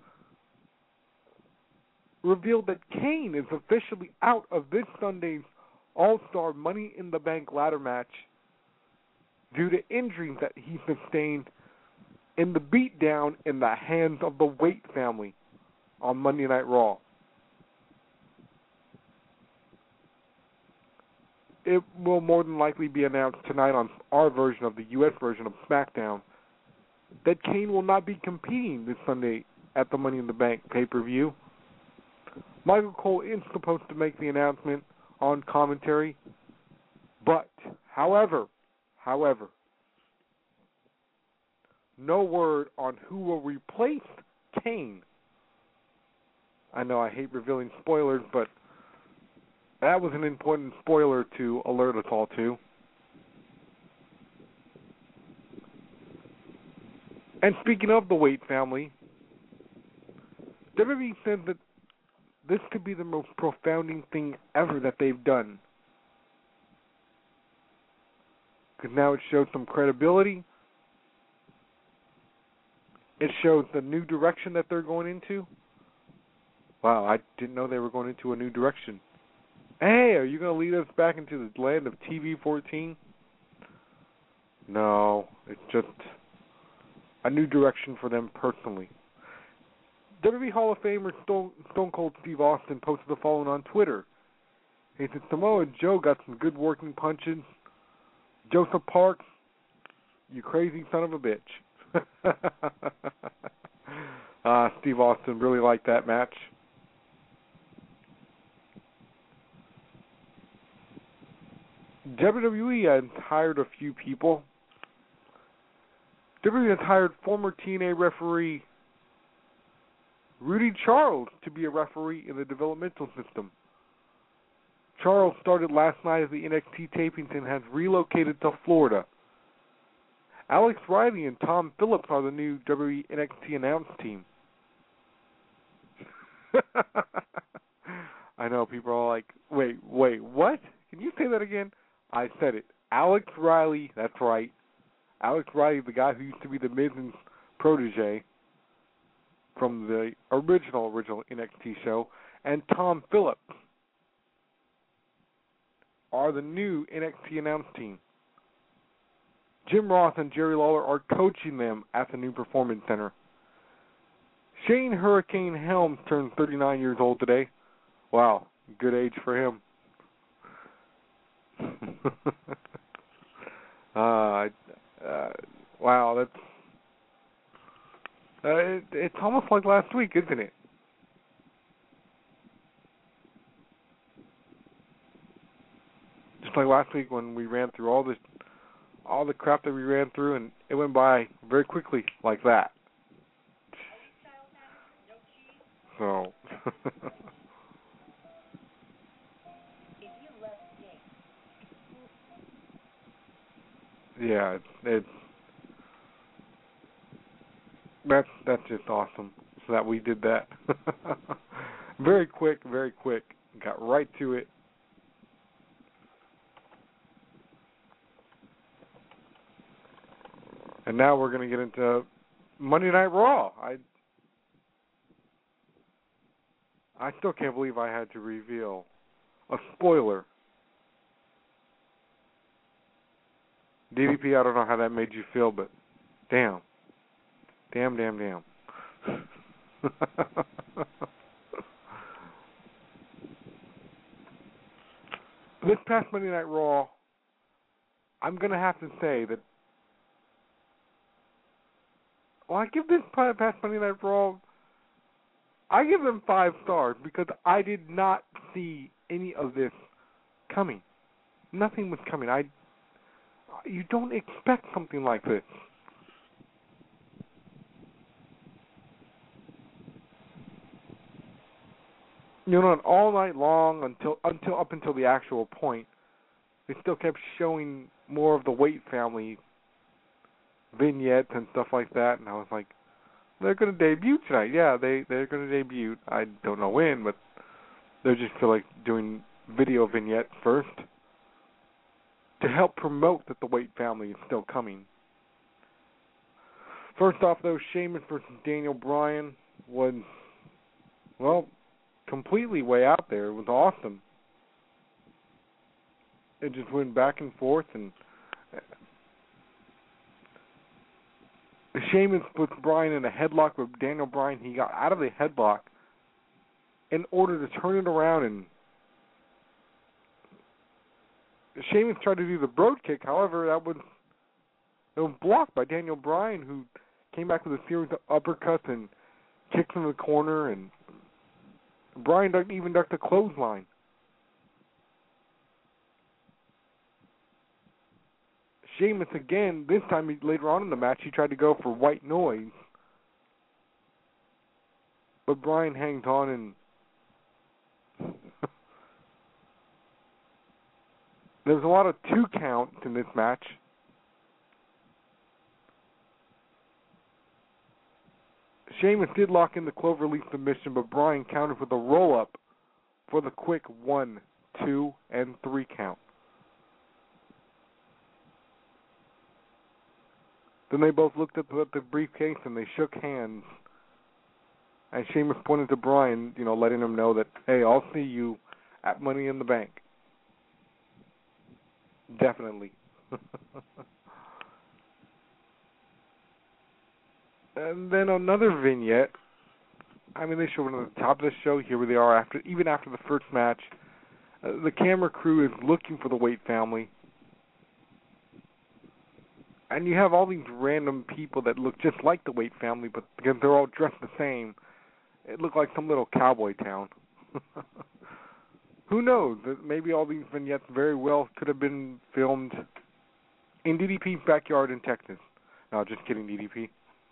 revealed that Kane is officially out of this Sunday's All-Star Money in the Bank ladder match due to injuries that he sustained in the beatdown in the hands of the Wait family on Monday Night Raw. It will more than likely be announced tonight on our version of the U S version of SmackDown that Kane will not be competing this Sunday at the Money in the Bank pay-per-view. Michael Cole is supposed to make the announcement on commentary, but, however, however, no word on who will replace Kane. I know I hate revealing spoilers, but that was an important spoiler to alert us all to. And speaking of the Wait family, W W E said that this could be the most profounding thing ever that they've done. Because now it shows some credibility. It shows the new direction that they're going into. Wow, I didn't know they were going into a new direction. Hey, are you going to lead us back into the land of T V fourteen? No, it's just a new direction for them personally. W W E Hall of Famer Stone, Stone Cold Steve Austin posted the following on Twitter. He said, Samoa Joe got some good working punches. Joseph Parks, you crazy son of a bitch. uh, Steve Austin really liked that match. W W E has hired a few people. W W E has hired former T N A referee Rudy Charles to be a referee in the developmental system. Charles started last night at the N X T tapings and has relocated to Florida. Alex Riley and Tom Phillips are the new W W E N X T announce team. I know, people are like, wait, wait, what? Can you say that again? I said it. Alex Riley, that's right. Alex Riley, the guy who used to be the Miz's protege from the original, original N X T show, and Tom Phillips are the new N X T announce team. Jim Ross and Jerry Lawler are coaching them at the new Performance Center. Shane Hurricane Helms turned thirty-nine years old today. Wow, good age for him. uh, uh, wow, that's uh, it, it's almost like last week, isn't it? Just like last week when we ran through all this, all the crap that we ran through, and it went by very quickly like that. So, yeah, it, it that's that's just awesome. So that we did that. Very quick, very quick. Got right to it. And now we're going to get into Monday Night Raw. I I still can't believe I had to reveal a spoiler. D D P, I don't know how that made you feel, but damn. Damn, damn, damn. This past Monday Night Raw, I'm going to have to say that, well, I give this past Monday Night Raw, I give them five stars because I did not see any of this coming. Nothing was coming. I, you don't expect something like this. You know, and all night long until until up until the actual point, they still kept showing more of the Waite family vignettes and stuff like that, and I was like, they're going to debut tonight. Yeah, they they're going to debut. I don't know when, but they just feel like doing video vignettes first to help promote that the Waite family is still coming. First off, though, Sheamus versus Daniel Bryan was, well, completely way out there. It was awesome. It just went back and forth, and Sheamus puts Bryan in a headlock with Daniel Bryan. He got out of the headlock in order to turn it around, and Sheamus tried to do the Broad Kick. However, that was, it was blocked by Daniel Bryan, who came back with a series of uppercuts and kicks in the corner, and Bryan ducked, even ducked a clothesline. Sheamus again, this time he, later on in the match, he tried to go for white noise. But Bryan hangs on, and there's a lot of two counts in this match. Sheamus did lock in the cloverleaf submission, but Bryan countered with a roll-up for the quick one, two, and three count. Then they both looked at the, at the briefcase and they shook hands. And Sheamus pointed to Bryan, you know, letting him know that, hey, I'll see you at Money in the Bank. Definitely. And then another vignette. I mean, they showed it at the top of the show. Here they are, after even after the first match. Uh, the camera crew is looking for the Waite family. And you have all these random people that look just like the Waite family, but because they're all dressed the same, it looked like some little cowboy town. Who knows? Maybe all these vignettes very well could have been filmed in D D P's backyard in Texas. No, just kidding, D D P.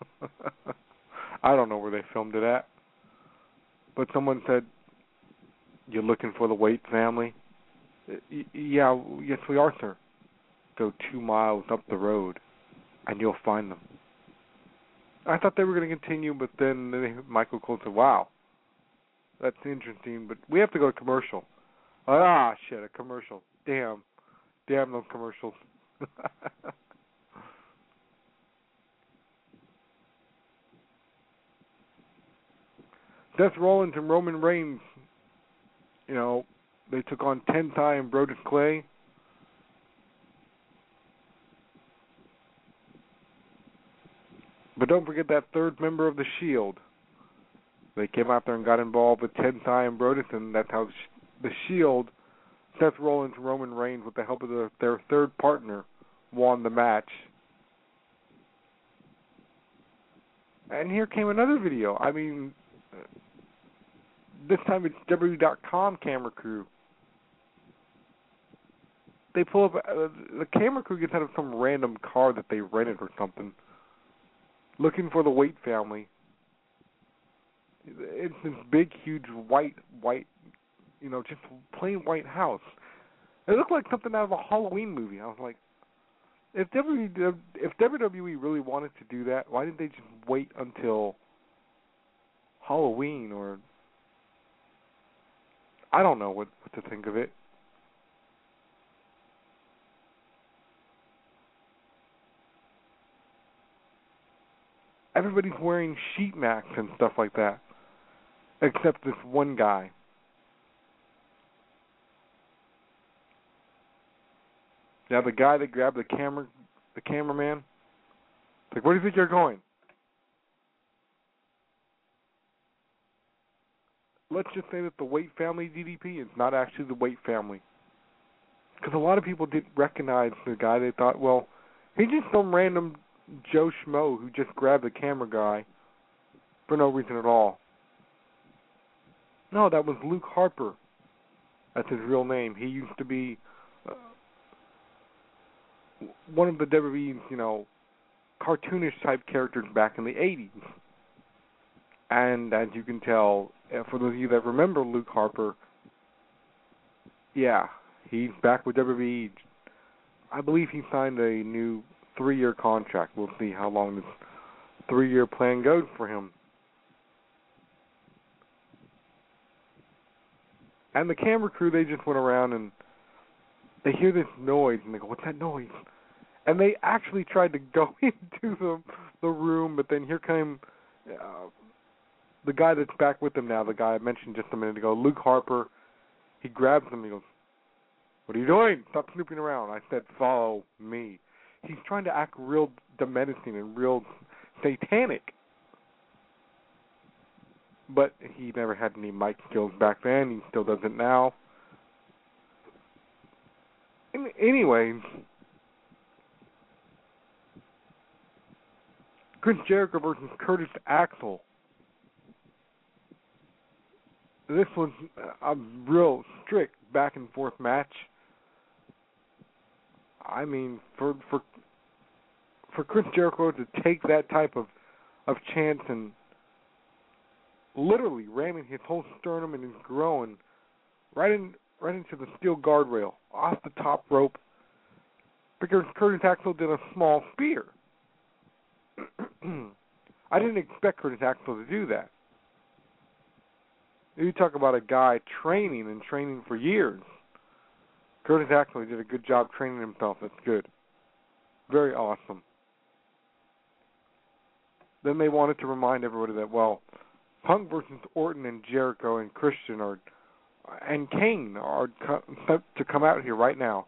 I don't know where they filmed it at. But someone said, you're looking for the Waite family? Y- yeah, yes we are, sir. Go two miles up the road, and you'll find them. I thought they were going to continue, but then Michael Cole said, wow, that's interesting, but we have to go to commercial. Ah, shit, a commercial. Damn. Damn those commercials. Seth Rollins and Roman Reigns, you know, they took on Tensai and Brodus Clay. But don't forget that third member of the Shield. They came out there and got involved with Tensai and Brodus, and that's how the Shield, Seth Rollins and Roman Reigns, with the help of the, their third partner, won the match. And here came another video. I mean, this time it's W W E dot com camera crew. They pull up, uh, the camera crew gets out of some random car that they rented or something, looking for the Waite family. It's this big, huge, white, white, you know, just plain white house. It looked like something out of a Halloween movie. I was like, If W W E, if W W E really wanted to do that, why didn't they just wait until Halloween or I don't know what, what to think of it. Everybody's wearing sheet masks and stuff like that, except this one guy. Now the guy that grabbed the camera, the cameraman, like, where do you think you're going? Let's just say that the Waite family D D P is not actually the Waite family. Because a lot of people didn't recognize the guy. They thought, well, he's just some random Joe Schmo who just grabbed the camera guy for no reason at all. No, that was Luke Harper. That's his real name. He used to be uh, one of the W W E's, you know, cartoonish type characters back in the eighties. And as you can tell, for those of you that remember Luke Harper, yeah, he's back with W W E. I believe he signed a new three-year contract. We'll see how long this three-year plan goes for him. And the camera crew, they just went around and they hear this noise, and they go, what's that noise? And they actually tried to go into the the room, but then here came uh, the guy that's back with them now, the guy I mentioned just a minute ago, Luke Harper. He grabs him and he goes, what are you doing? Stop snooping around. I said, follow me. He's trying to act real menacing and real satanic. But he never had any mic skills back then. He still doesn't now. Anyways, Chris Jericho versus Curtis Axel. This was a real strict back and forth match. I mean, for for for Chris Jericho to take that type of of chance and literally ramming his whole sternum and his groin right in right into the steel guardrail off the top rope, because Curtis Axel did a small spear. I didn't expect Curtis Axel to do that. You talk about a guy training and training for years. Curtis Axel did a good job training himself. That's good. Very awesome. Then they wanted to remind everybody that, well, Punk versus Orton and Jericho and Christian are, and Kane are set to come out here right now.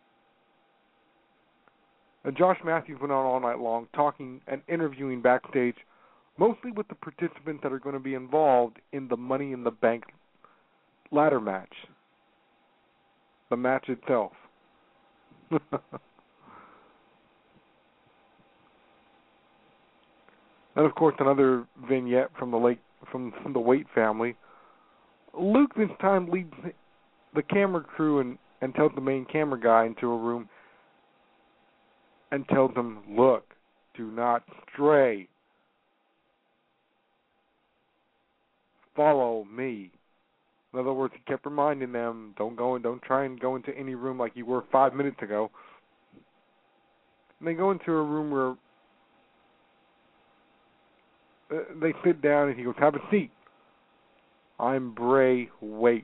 And Josh Matthews went on all night long talking and interviewing backstage, mostly with the participants that are going to be involved in the Money in the Bank ladder match. The match itself. And of course, another vignette from the late from, from the Waite family. Luke this time leads the camera crew and, and tells the main camera guy into a room and tells them, "Look, do not stray. Follow me." In other words, he kept reminding them, don't go and don't try and go into any room like you were five minutes ago. And they go into a room where uh, they sit down and he goes, "Have a seat. I'm Bray Wyatt."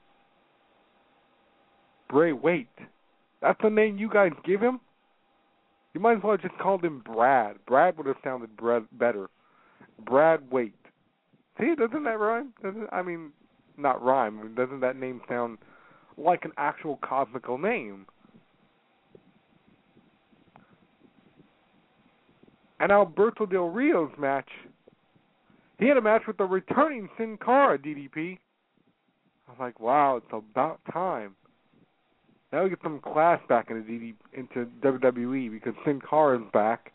Bray Wyatt. That's the name you guys give him? You might as well have just called him Brad. Brad would have sounded better. Brad Wyatt. See, doesn't that rhyme? Doesn't I mean, not rhyme. Doesn't that name sound like an actual cosmical name? And Alberto Del Rio's match, he had a match with the returning Sin Cara, D D P. I was like, wow, it's about time. Now we get some class back into D D, into W W E because Sin Cara is back.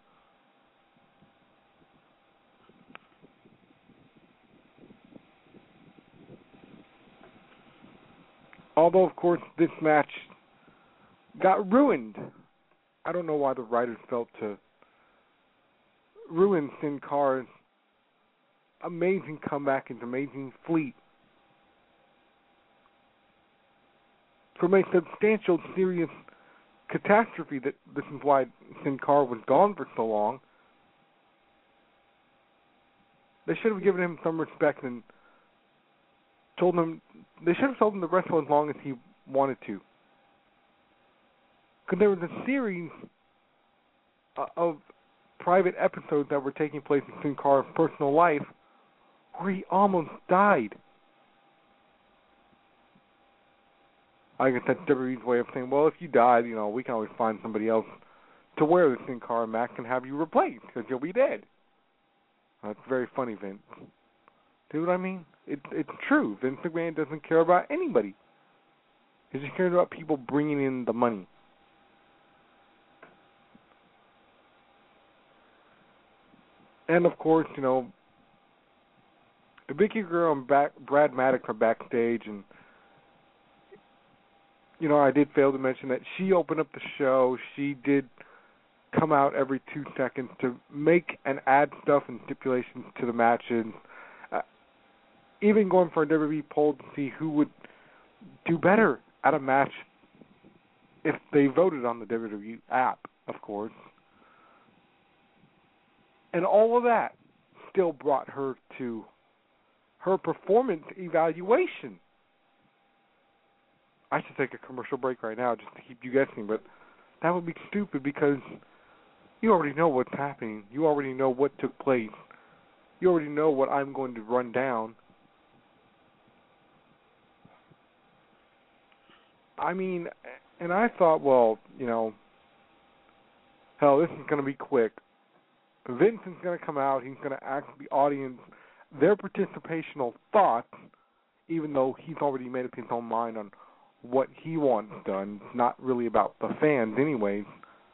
Although, of course, this match got ruined. I don't know why the writers felt to ruin Sin Cara's amazing comeback, his amazing fleet, from a substantial, serious catastrophe that this is why Sin Cara was gone for so long. They should have given him some respect and told him, they should have told him to wrestle as long as he wanted to. Because there was a series of private episodes that were taking place in Sin Cara's personal life where he almost died. I guess that's W W E's way of saying, well, if you died, you know, we can always find somebody else to wear the Sin Cara mask and have you replaced because you'll be dead. That's very funny, Vince. See what I mean? It, it's true. Vince McMahon doesn't care about anybody. He just cares about people bringing in the money. And, of course, you know, Vicky Guerrero and back, Brad Maddox are backstage, and, you know, I did fail to mention that she opened up the show. She did come out every two seconds to make and add stuff and stipulations to the matches. Uh, even going for a W W E poll to see who would do better at a match if they voted on the W W E app, of course. And all of that still brought her to her performance evaluation. I should take a commercial break right now just to keep you guessing, but that would be stupid because you already know what's happening. You already know what took place. You already know what I'm going to run down. I mean, and I thought, well, you know, hell, this is going to be quick. Vince is going to come out. He's going to ask the audience their participational thoughts, even though he's already made up his own mind on what he wants done. It's not really about the fans anyways.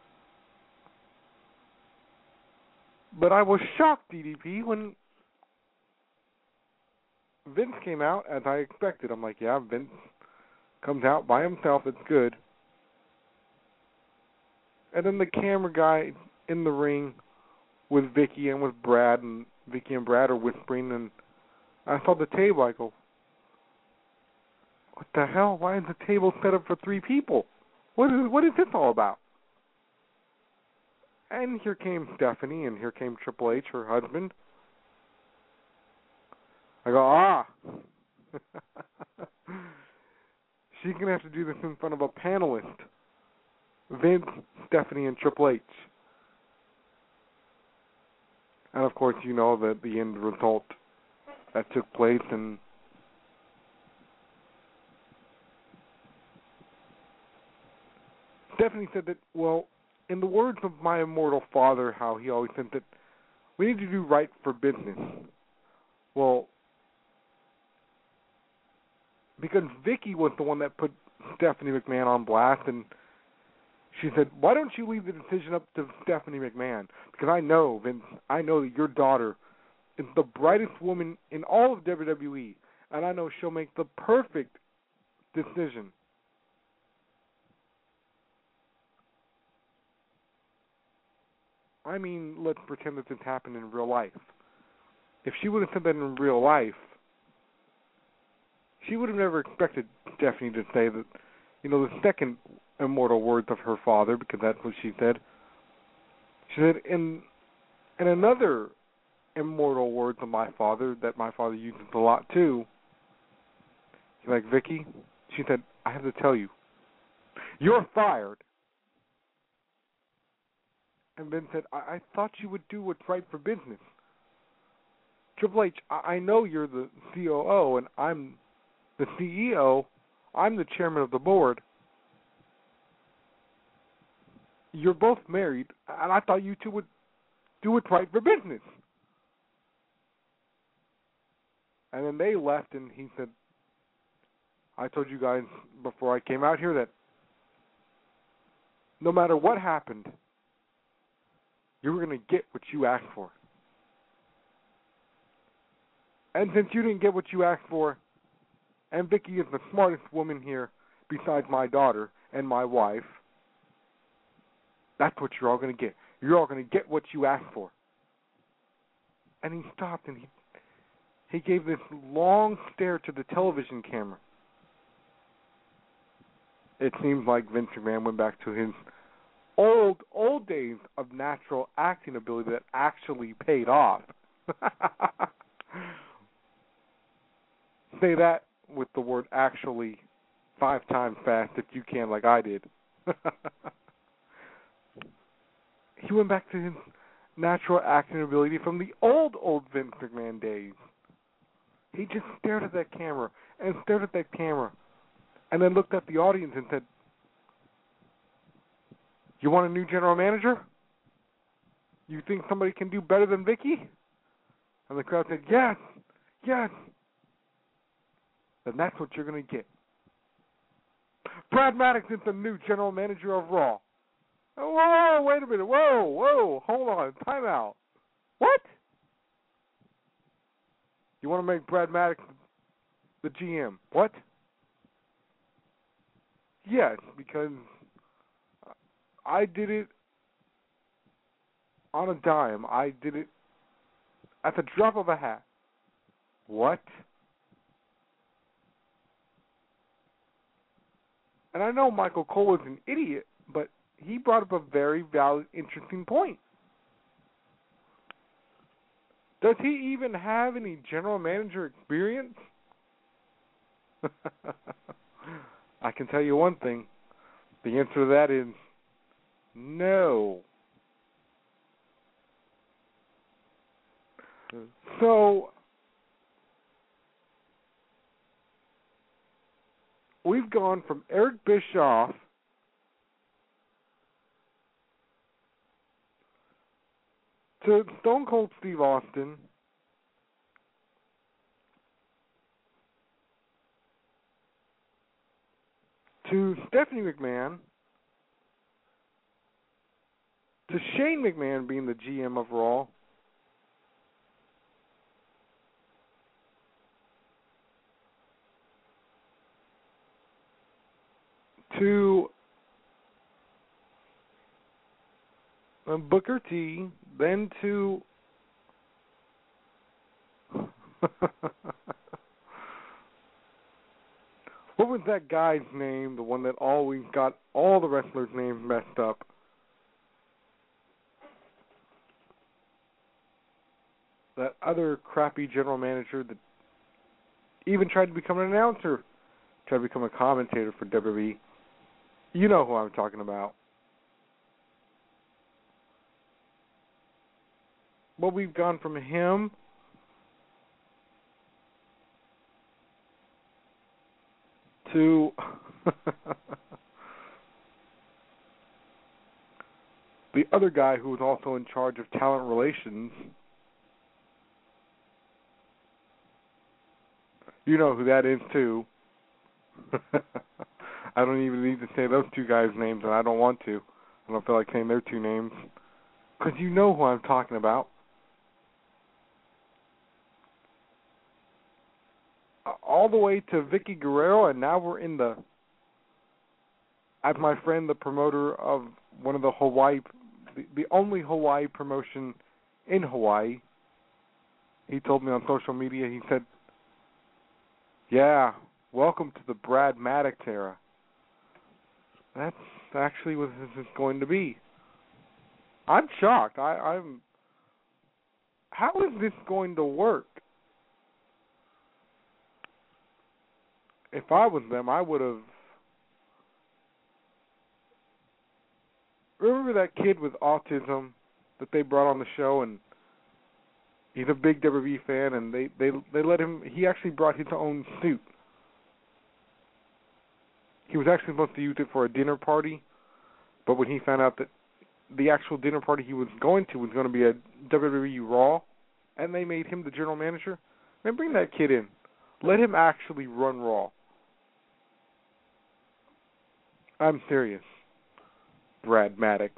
But I was shocked, D D P, when Vince came out, as I expected. I'm like, yeah, Vince comes out by himself. It's good. And then the camera guy in the ring with Vicky and with Brad, and Vicky and Brad are whispering, and I saw the table. I go, what the hell? Why is the table set up for three people? What is what is this all about? And here came Stephanie, and here came Triple H, her husband. I go, ah. She's going to have to do this in front of a panelist. Vince, Stephanie, and Triple H. And, of course, you know the, the end result that took place, and Stephanie said that, well, in the words of my immortal father, how he always said that we need to do right for business. Well, because Vicky was the one that put Stephanie McMahon on blast, and she said, why don't you leave the decision up to Stephanie McMahon? Because I know, Vince, I know that your daughter is the brightest woman in all of W W E, and I know she'll make the perfect decision. I mean, let's pretend that this happened in real life. If she would have said that in real life, she would have never expected Stephanie to say that, you know, the second immortal words of her father, because that's what she said. She said, in, in another immortal words of my father, that my father uses a lot too, she's like, Vicky, she said, I have to tell you, you're fired. And Ben said, I, I thought you would do what's right for business. Triple H, I, I know you're the C O O and I'm the C E O. I'm the chairman of the board. You're both married, and I thought you two would do what's right for business. And then they left, and he said, I told you guys before I came out here that no matter what happened, you were going to get what you asked for. And since you didn't get what you asked for, and Vicky is the smartest woman here besides my daughter and my wife, that's what you're all going to get. You're all going to get what you asked for. And he stopped and he he gave this long stare to the television camera. it seems like Vince McMahon went back to his old, old days of natural acting ability that actually paid off. Say that with the word actually five times fast if you can, like I did. He went back to his natural acting ability from the old, old Vince McMahon days. He just stared at that camera and stared at that camera and then looked at the audience and said, "You want a new general manager? You think somebody can do better than Vicky?" And the crowd said, "Yes, yes." Then that's what you're going to get. Brad Maddox is the new general manager of Raw. Whoa, wait a minute. Whoa, whoa, hold on. Time out. What? You want to make Brad Maddox the G M? What? Yes, because I did it on a dime. I did it at the drop of a hat. What? And I know Michael Cole is an idiot, but he brought up a very valid, interesting point. Does he even have any general manager experience? I can tell you one thing. The answer to that is no. So, we've gone from Eric Bischoff to Stone Cold Steve Austin to Stephanie McMahon to Shane McMahon being the G M of Raw to um, Booker T, then to what was that guy's name, the one that always got all the wrestlers' names messed up? That other crappy general manager that even tried to become an announcer, tried to become a commentator for W W E. You know who I'm talking about. Well, we've gone from him to the other guy who was also in charge of talent relations. You know who that is, too. I don't even need to say those two guys' names, and I don't want to. I don't feel like saying their two names. Because you know who I'm talking about. All the way to Vicky Guerrero, and now we're in the, as my friend, the promoter of one of the Hawaii, the, the only Hawaii promotion in Hawaii, he told me on social media, he said, "Yeah, welcome to the Brad Maddox era." That's actually what this is going to be. I'm shocked. I, I'm. How is this going to work? If I was them, I would have. Remember that kid with autism that they brought on the show, and he's a big W W E fan, and they, they, they let him. He actually brought his own suit. He was actually supposed to use it for a dinner party, but when he found out that the actual dinner party he was going to was going to be a W W E Raw, and they made him the general manager, man, bring that kid in. Let him actually run Raw. I'm serious. Brad Maddox.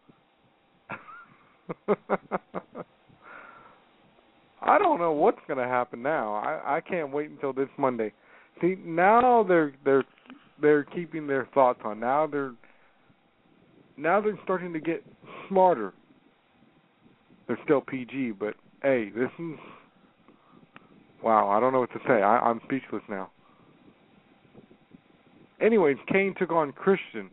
I don't know what's going to happen now. I, I can't wait until this Monday. See, now they're they're they're keeping their thoughts on. Now they're now they're starting to get smarter. They're still P G, but hey, this is wow. I don't know what to say. I, I'm speechless now. anyways, Kane took on Christian.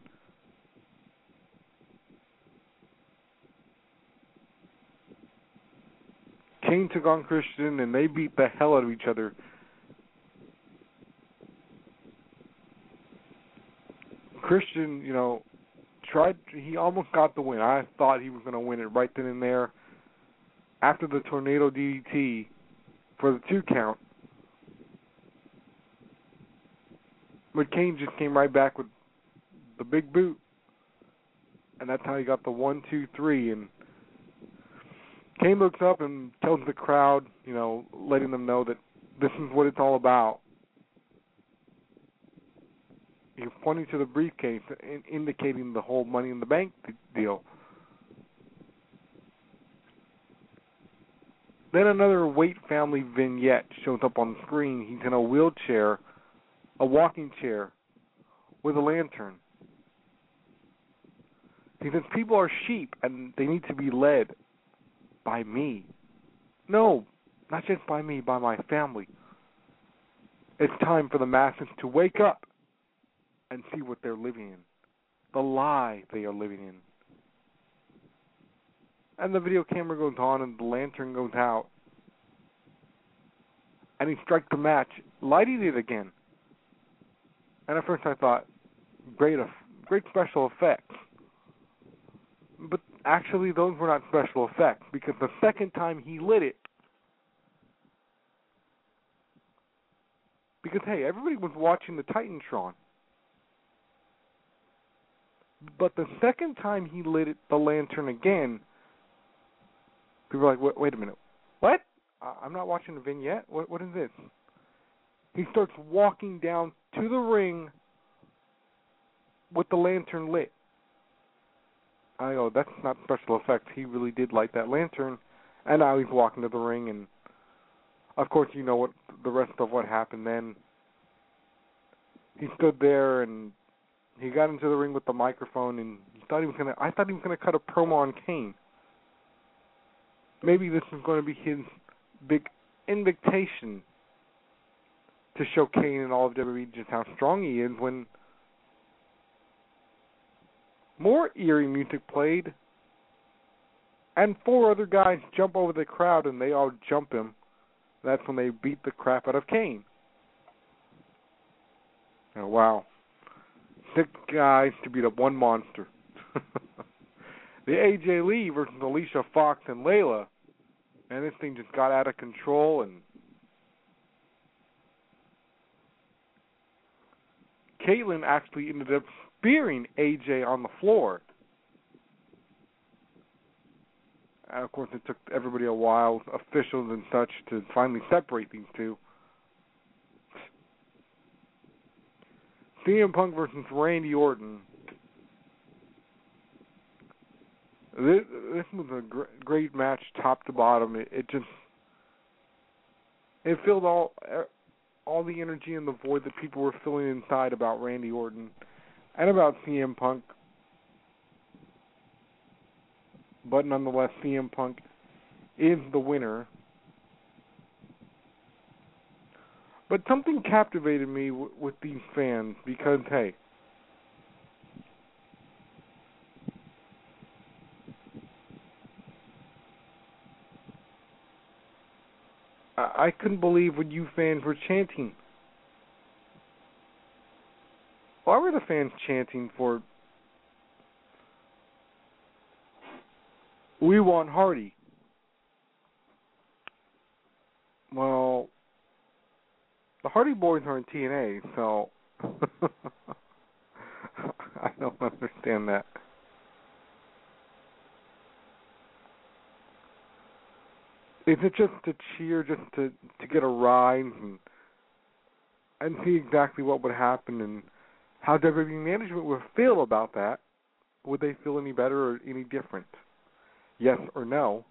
Kane took on Christian, and they beat the hell out of each other. Christian, you know, tried. He almost got the win. I thought he was going to win it right then and there. After the tornado D D T for the two count, but Kane just came right back with the big boot, and that's how he got the one, two, three. And Kane looks up and tells the crowd, you know, letting them know that this is what it's all about. He's pointing to the briefcase, indicating the whole Money in the Bank deal. Then another Wait family vignette shows up on the screen. He's in a wheelchair, a walking chair, with a lantern. He says people are sheep and they need to be led by me. No, not just by me, by my family. It's time for the masses to wake up and see what they're living in, the lie they are living in. And the video camera goes on and the lantern goes out. And he strikes the match, lighting it again. And at first I thought, great, great special effects. But actually those were not special effects, because the second time he lit it, because hey, everybody was watching the Titantron. But the second time he lit it, the lantern again, people were like, wait, wait a minute, what? I'm not watching the vignette? What, what is this? He starts walking down to the ring with the lantern lit. I go, that's not special effects. He really did light that lantern. And now he's walking to the ring, and of course you know what the rest of what happened then. He stood there and he got into the ring with the microphone, and he thought he was gonna I thought he was gonna cut a promo on Kane. Maybe this is going to be his big invitation to show Kane and all of W W E just how strong he is, when more eerie music played and four other guys jump over the crowd and they all jump him. That's when they beat the crap out of Kane. Oh, wow. Six guys to beat up one monster. The A J Lee versus Alicia Fox and Layla. And this thing just got out of control, and Kaitlyn actually ended up spearing A J on the floor. And of course, it took everybody a while, officials and such, to finally separate these two. C M Punk versus Randy Orton. This, this was a gr- great match, top to bottom. It, it just it filled all all the energy and the void that people were feeling inside about Randy Orton and about C M Punk. But nonetheless, C M Punk is the winner. But something captivated me w- with these fans because, hey, I couldn't believe what you fans were chanting. Why were the fans chanting for "We want Hardy"? Well, the Hardy Boys are in T N A, so I don't understand that. Is it just to cheer, just to, to get a rise and, and see exactly what would happen and how W W E management would feel about that? Would they feel any better or any different? Yes or no?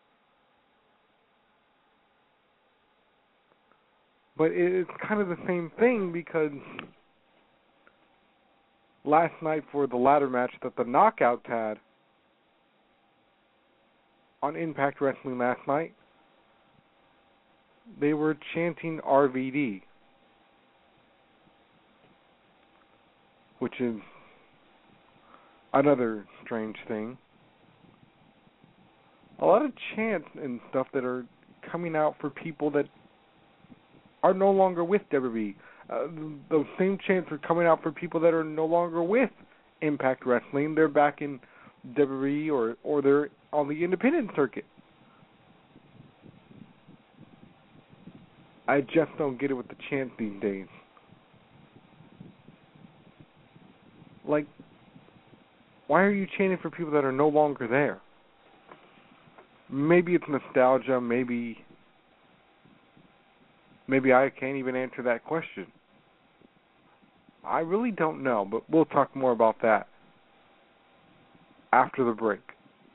But it's kind of the same thing, because last night for the ladder match that the Knockouts had on Impact Wrestling last night, they were chanting R V D. which is another strange thing. A lot of chants and stuff that are coming out for people that are no longer with W W E. Uh, those same chants are coming out for people that are no longer with Impact Wrestling. They're back in W W E or, or they're on the independent circuit. I just don't get it with the chants these days. Like, why are you chanting for people that are no longer there? Maybe it's nostalgia, maybe maybe I can't even answer that question. I really don't know, but we'll talk more about that after the break.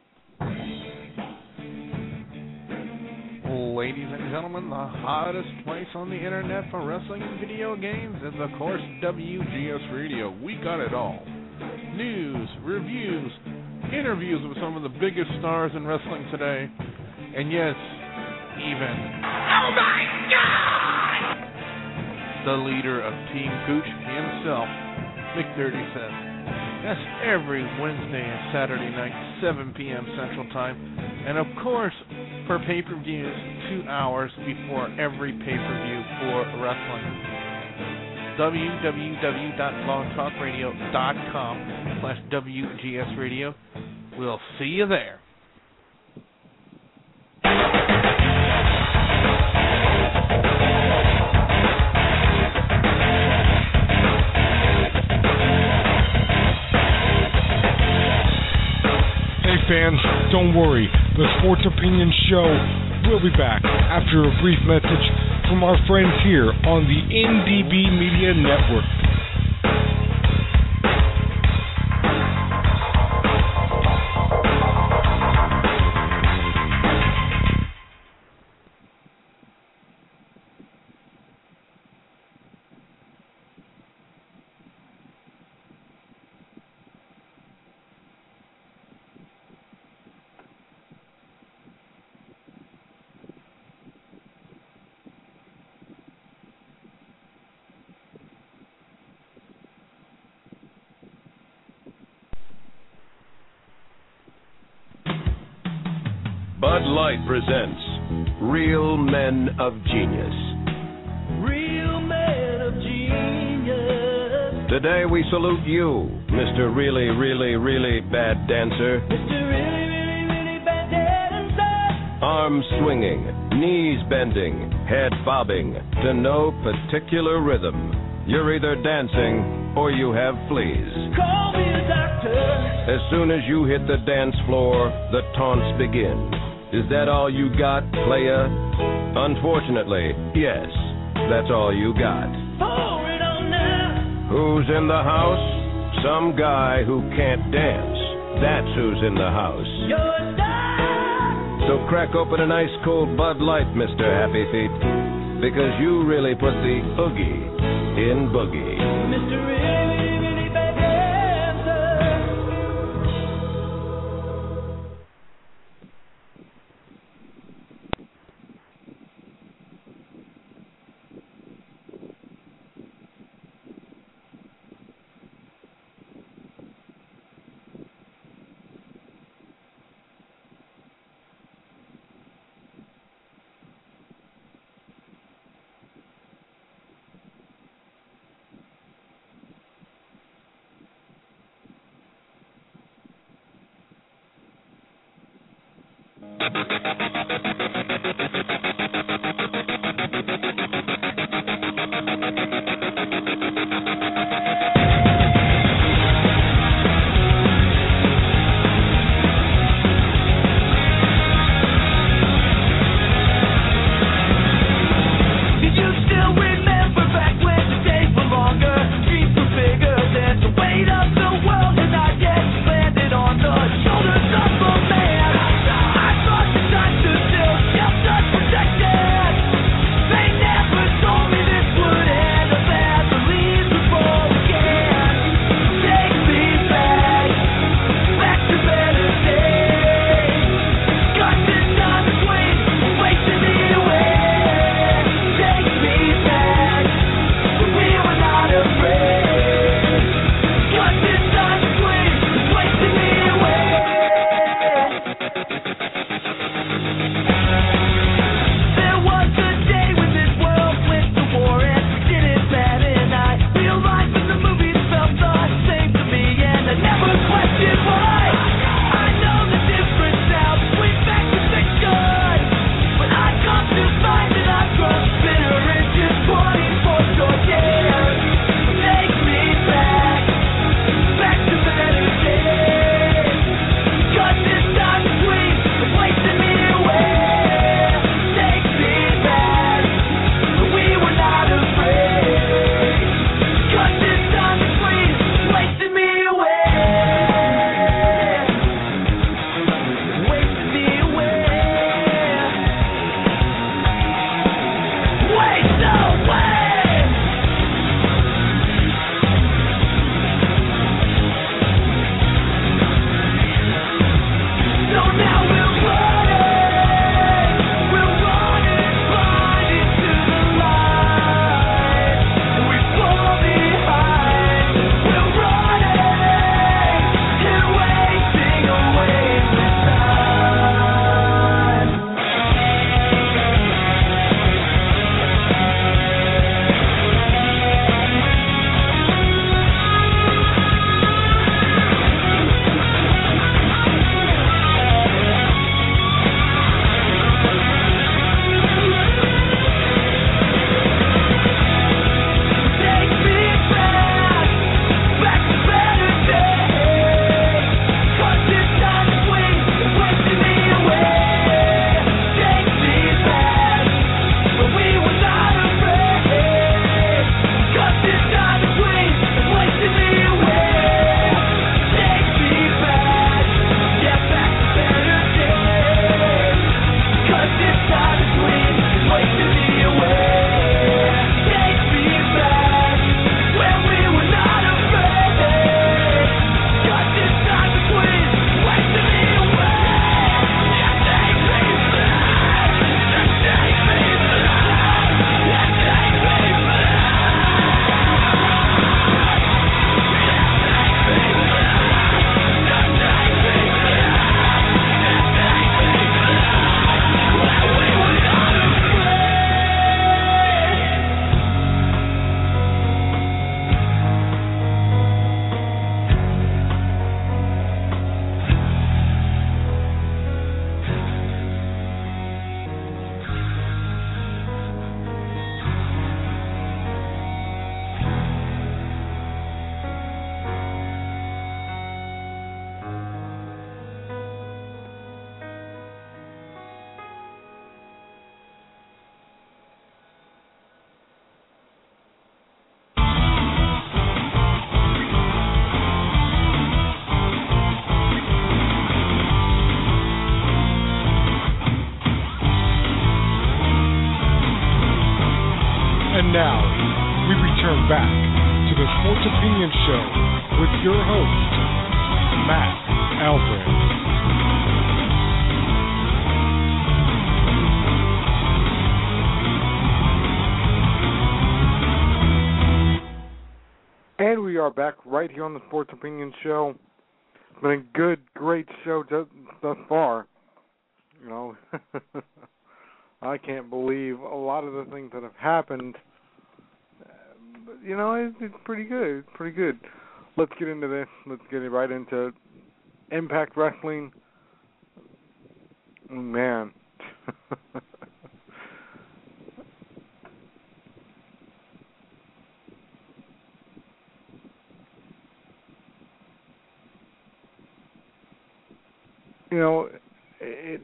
Ladies and gentlemen, the hottest place on the internet for wrestling and video games is, of course, W G S Radio. We got it all. News, reviews, interviews with some of the biggest stars in wrestling today, and yes, even oh my God, the leader of Team Gooch himself, McDirty says. That's every Wednesday and Saturday night, seven p.m. Central Time, and of course, for pay-per-views, two hours before every pay-per-view for wrestling. w w w dot blog talk radio dot com slash W G S Radio. We'll see you there. Hey fans, don't worry. The Sports Opinion Show will be back after a brief message from our friends here on the N D B Media Network. Bud Light presents Real Men of Genius. Real Men of Genius. Today we salute you, Mister Really, Really, Really Bad Dancer. Mister Really, Really, Really Bad Dancer. Arms swinging, knees bending, head bobbing to no particular rhythm. You're either dancing or you have fleas. Call me a doctor. As soon as you hit the dance floor, the taunts begin. Is that all you got, playa? Unfortunately, yes, that's all you got. Pour it on now. Who's in the house? Some guy who can't dance. That's who's in the house. You're a star. So crack open an ice cold Bud Light, Mister Happy Feet, because you really put the oogie in boogie. Mister Really, Really Bad Dancer. Take me back. And now, we return back to the Sports Opinion Show with your host, Matt Albrecht. And we are back right here on the Sports Opinion Show. It's been a good, great show just thus far. You know, I can't believe a lot of the things that have happened. But, you know, it's, it's pretty good. It's pretty good. Let's get into this. Let's get it right into Impact Wrestling. Man. You know, it,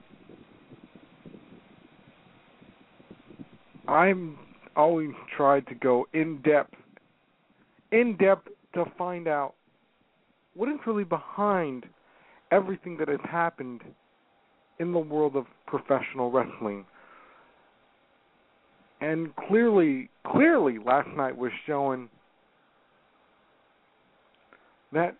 I'm always tried to go in depth, in depth to find out what is really behind everything that has happened in the world of professional wrestling. And clearly, clearly, last night was showing that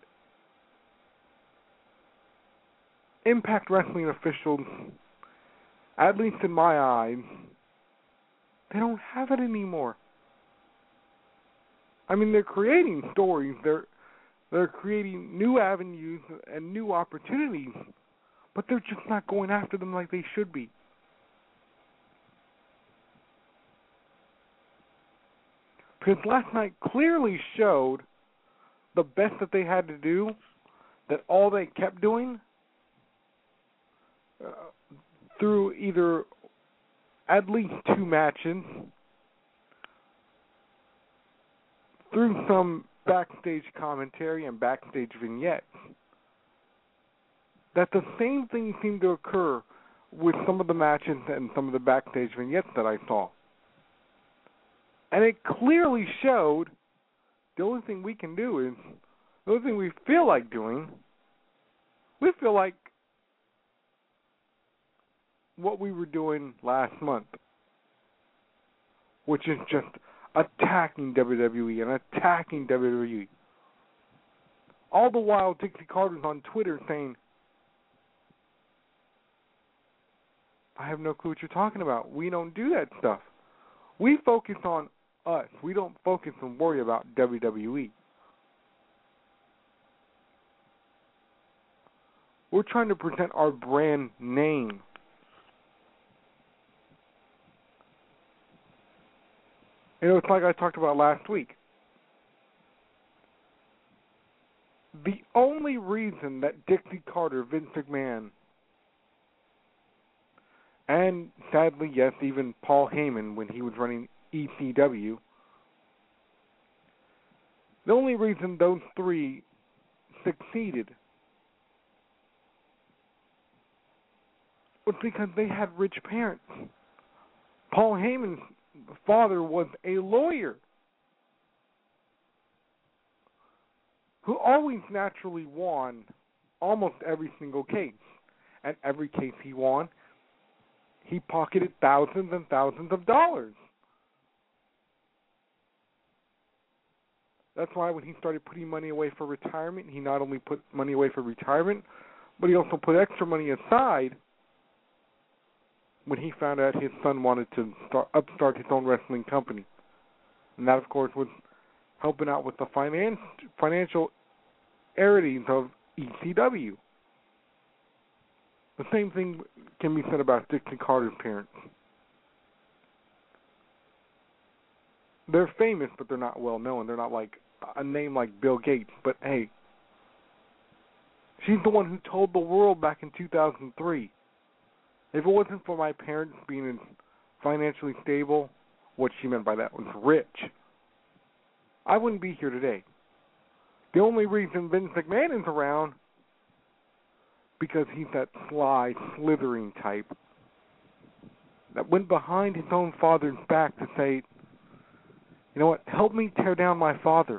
Impact Wrestling officials, at least in my eyes, they don't have it anymore. I mean, they're creating stories, they're they're creating new avenues and new opportunities, but they're just not going after them like they should be. Because last night clearly showed the best that they had to do, that all they kept doing Uh, through either at least two matches, through some backstage commentary and backstage vignettes, that the same thing seemed to occur with some of the matches and some of the backstage vignettes that I saw. And it clearly showed the only thing we can do is, the only thing we feel like doing, we feel like what we were doing last month, which is just attacking W W E and attacking W W E. All the while, Dixie Carter's on Twitter saying, I have no clue what you're talking about. We don't do that stuff. We focus on us. We don't focus and worry about W W E. We're trying to present our brand name. You know, it's like I talked about last week. The only reason that Dixie Carter, Vince McMahon, and sadly, yes, even Paul Heyman when he was running E C W, the only reason those three succeeded was because they had rich parents. Paul Heyman's father was a lawyer who always naturally won almost every single case. And every case he won, he pocketed thousands and thousands of dollars. That's why when he started putting money away for retirement, he not only put money away for retirement, but he also put extra money aside when he found out his son wanted to start, upstart his own wrestling company. And that, of course, was helping out with the finance, financial earnings of E C W. The same thing can be said about Dixie Carter's parents. They're famous, but they're not well known. They're not like a name like Bill Gates. But, hey, she's the one who told the world back in two thousand three, if it wasn't for my parents being financially stable, what she meant by that was rich, I wouldn't be here today. The only reason Vince McMahon is around, because he's that sly, slithering type that went behind his own father's back to say, you know what, help me tear down my father,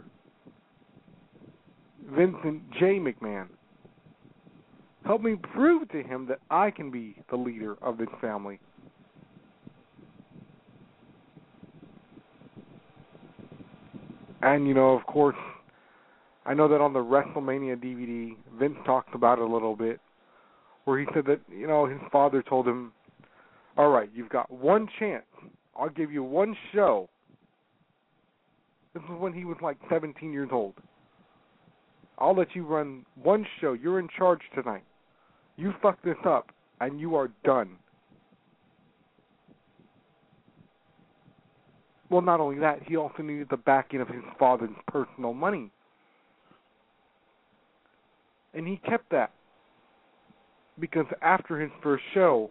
Vincent J. McMahon. Help me prove to him that I can be the leader of this family. And, you know, of course, I know that on the WrestleMania D V D, Vince talked about it a little bit, where he said that, you know, his father told him, all right, you've got one chance. I'll give you one show. This was when he was like seventeen years old. I'll let you run one show. You're in charge tonight. You fuck this up, and you are done. Well, not only that, he also needed the backing of his father's personal money. And he kept that. Because after his first show,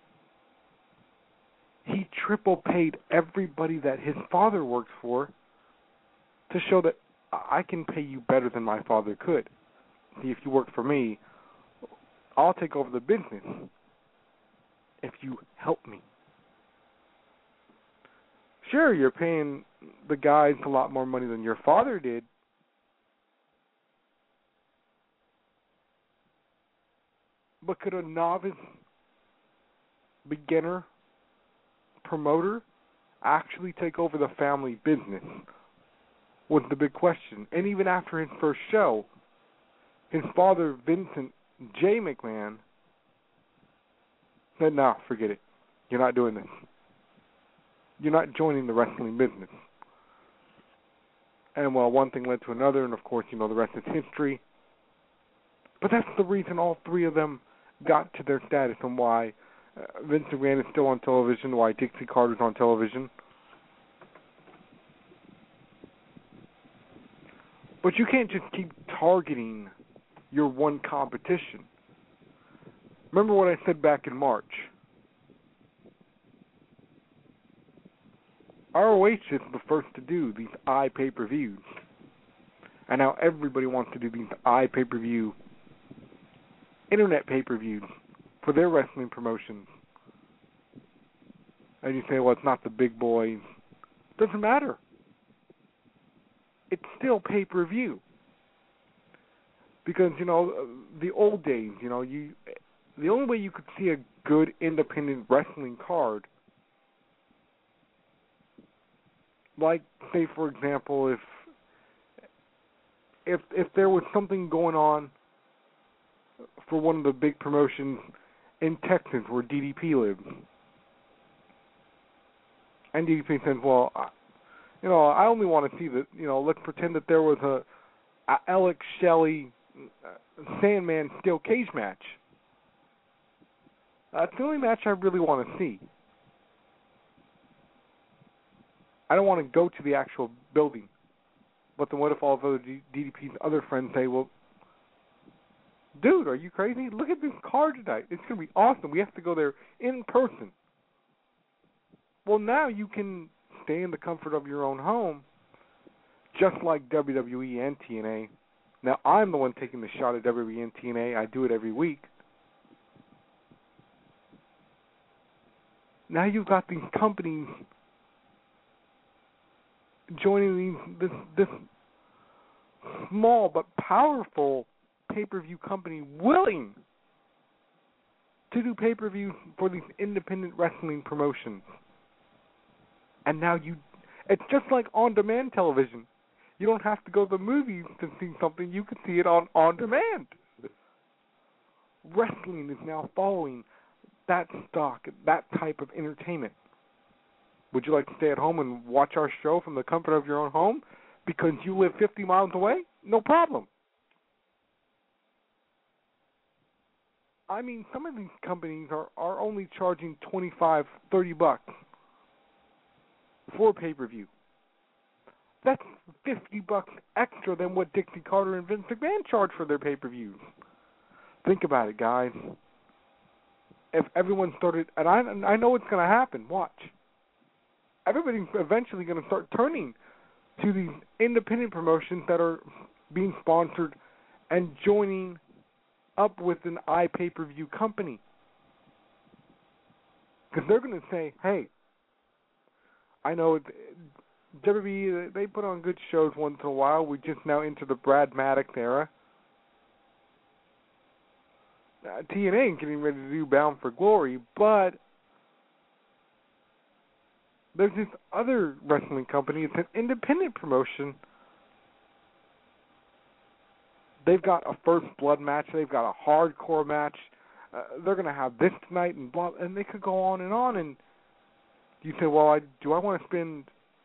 he triple paid everybody that his father works for to show that I can pay you better than my father could. See, if you work for me, I'll take over the business if you help me. Sure, you're paying the guys a lot more money than your father did, but could a novice beginner promoter actually take over the family business? Was the big question. And even after his first show, his father, Vincent J. McMahon, said, no, forget it. You're not doing this. You're not joining the wrestling business. And, well, one thing led to another, and, of course, you know, the rest is history. But that's the reason all three of them got to their status and why uh, Vince McMahon is still on television, why Dixie Carter's on television. But you can't just keep targeting your one competition. Remember what I said back in March. R O H is the first to do these iPay-per-views. And now everybody wants to do these iPay-per-view, internet pay-per-views for their wrestling promotions. And you say, well, it's not the big boys. Doesn't matter. It's still pay-per-view. Because, you know, the old days, you know, you the only way you could see a good independent wrestling card, like, say, for example, if if if there was something going on for one of the big promotions in Texas where D D P lives, and D D P says, well, I, you know, I only want to see that, you know, let's pretend that there was a, a Alex Shelley Sandman steel cage match. That's the only match I really want to see. I don't want to go to the actual building. But then what if all of other D D P's other friends say, well, dude, are you crazy? Look at this card tonight. It's going to be awesome. We have to go there in person. Well, now you can stay in the comfort of your own home, just like W W E and T N A. Now, I'm the one taking the shot at W W E and T N A. I do it every week. Now you've got these companies joining these, this, this small but powerful pay-per-view company willing to do pay-per-views for these independent wrestling promotions. And now you, it's just like on-demand television. You don't have to go to the movies to see something. You can see it on on-demand. Wrestling is now following that stock, that type of entertainment. Would you like to stay at home and watch our show from the comfort of your own home because you live fifty miles away? No problem. I mean, some of these companies are, are only charging twenty-five, thirty bucks for pay-per-view. That's fifty bucks extra than what Dixie Carter and Vince McMahon charge for their pay-per-views. Think about it, guys. If everyone started, and I, I know it's going to happen, watch. Everybody's eventually going to start turning to these independent promotions that are being sponsored and joining up with an iPay-per-view company. Because they're going to say, hey, I know it, W W E, they put on good shows once in a while. We just now enter the Brad Maddox era. Uh, T N A is getting ready to do Bound for Glory, but there's this other wrestling company. It's an independent promotion they've got a first blood match. They've got a hardcore match. Uh, they're going to have this tonight, and blah, and they could go on and on. And you say, well, I, do I want to spend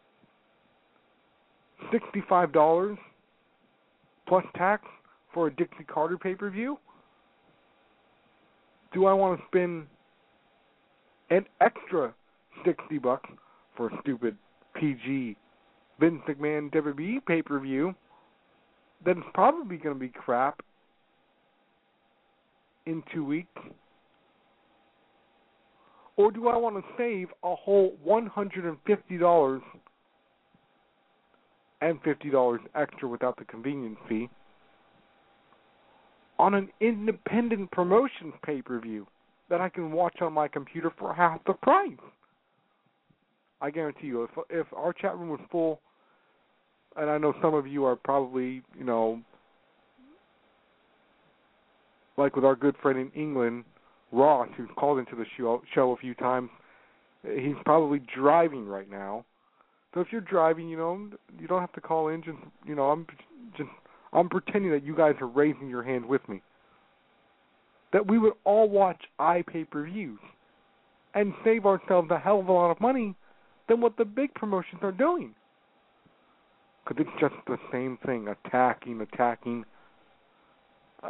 sixty-five dollars plus tax for a Dixie Carter pay-per-view? Do I want to spend an extra sixty bucks for a stupid P G Vince McMahon W W E pay-per-view that is probably going to be crap in two weeks? Or do I want to save a whole one hundred fifty dollars and fifty dollars extra without the convenience fee on an independent promotions pay-per-view that I can watch on my computer for half the price? I guarantee you, if if our chat room was full, and I know some of you are probably, you know, like with our good friend in England, Ross, who's called into the show, show a few times, he's probably driving right now. So if you're driving, you know, you don't have to call in. Just, you know, I'm just, I'm pretending that you guys are raising your hand with me. That we would all watch iPay-per-views and save ourselves a hell of a lot of money than what the big promotions are doing. Because it's just the same thing, attacking, attacking. Uh,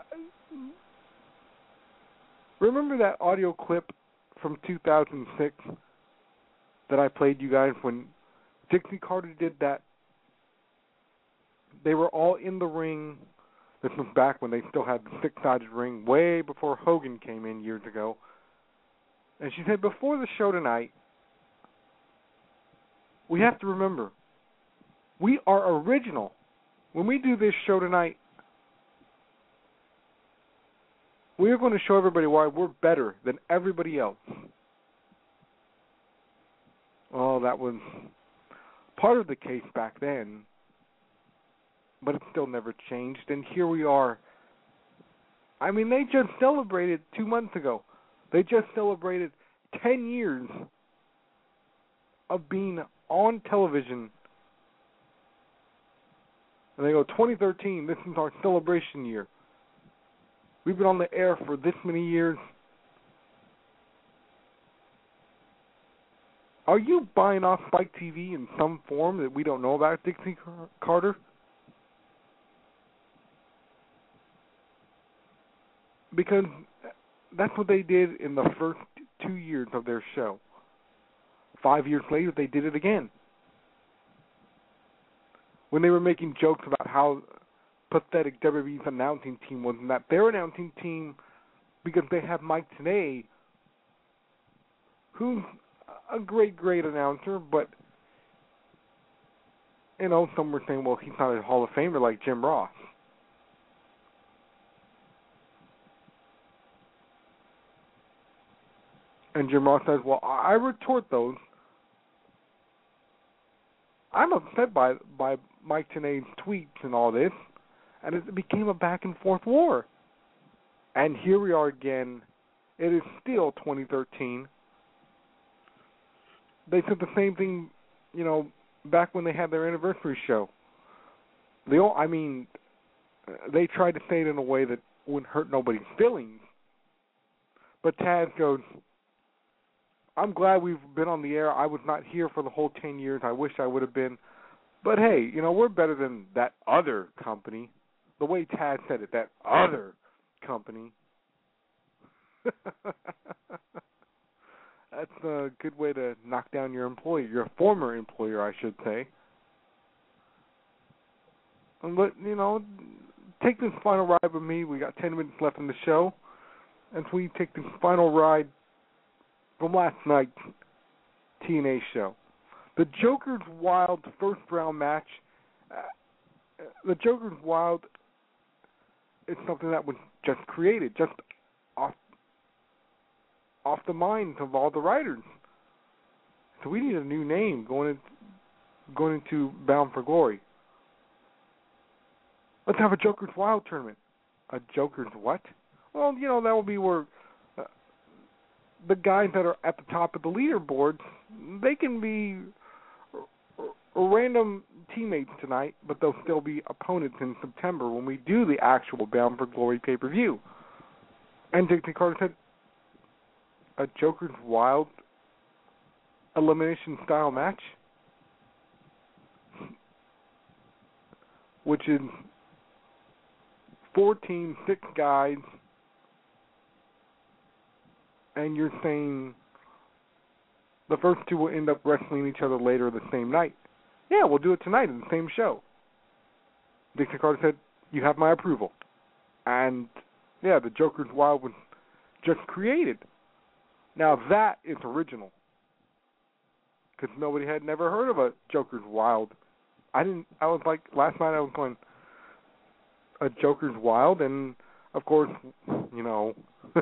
remember that audio clip from two thousand six that I played you guys when Dixie Carter did that? They were all in the ring. This was back when they still had the six-sided ring, way before Hogan came in years ago. And she said, before the show tonight, we have to remember, we are original. When we do this show tonight, we are going to show everybody why we're better than everybody else. Oh, that was part of the case back then, but it still never changed. And here we are. I mean, they just celebrated two months ago. They just celebrated ten years of being on television. And they go, twenty thirteen, this is our celebration year. We've been on the air for this many years. Are you buying off Spike T V in some form that we don't know about, Dixie Carter? Because that's what they did in the first two years of their show. Five years later, they did it again. When they were making jokes about how pathetic W W E's announcing team was, and that their announcing team, because they have Mike Tenay, who's a great, great announcer, but, you know, some were saying, well, he's not a Hall of Famer like Jim Ross. And Jim Ross says, well, I retort those. I'm upset by by Mike Tenay's tweets and all this, and it became a back-and-forth war. And here we are again. It is still twenty thirteen. They said the same thing, you know, back when they had their anniversary show. They all, I mean, they tried to say it in a way that wouldn't hurt nobody's feelings. But Taz goes, I'm glad we've been on the air. I was not here for the whole ten years. I wish I would have been. But, hey, you know, we're better than that other company. The way Taz said it, that other company. That's a good way to knock down your employer, your former employer, I should say. But, you know, take this final ride with me. We got ten minutes left in the show. And so we take this final ride from last night's T N A show. The Joker's Wild first round match. Uh, the Joker's Wild is something that was just created, just off off the minds of all the writers. So we need a new name going in, going into Bound for Glory. Let's have a Joker's Wild tournament. A Joker's what? Well, you know, that will be where uh, the guys that are at the top of the leaderboards, they can be r- r- random teammates tonight, but they'll still be opponents in September when we do the actual Bound for Glory pay-per-view. And Dixie Carter said, a Joker's Wild elimination-style match? Which is four teams, six guys, and you're saying the first two will end up wrestling each other later the same night. Yeah, we'll do it tonight in the same show. Dixie Carter said, you have my approval. And, yeah, the Joker's Wild was just created. Now, that is original. Because nobody had never heard of a Joker's Wild. I didn't, I was like, last night I was going, a Joker's Wild? And, of course, you know,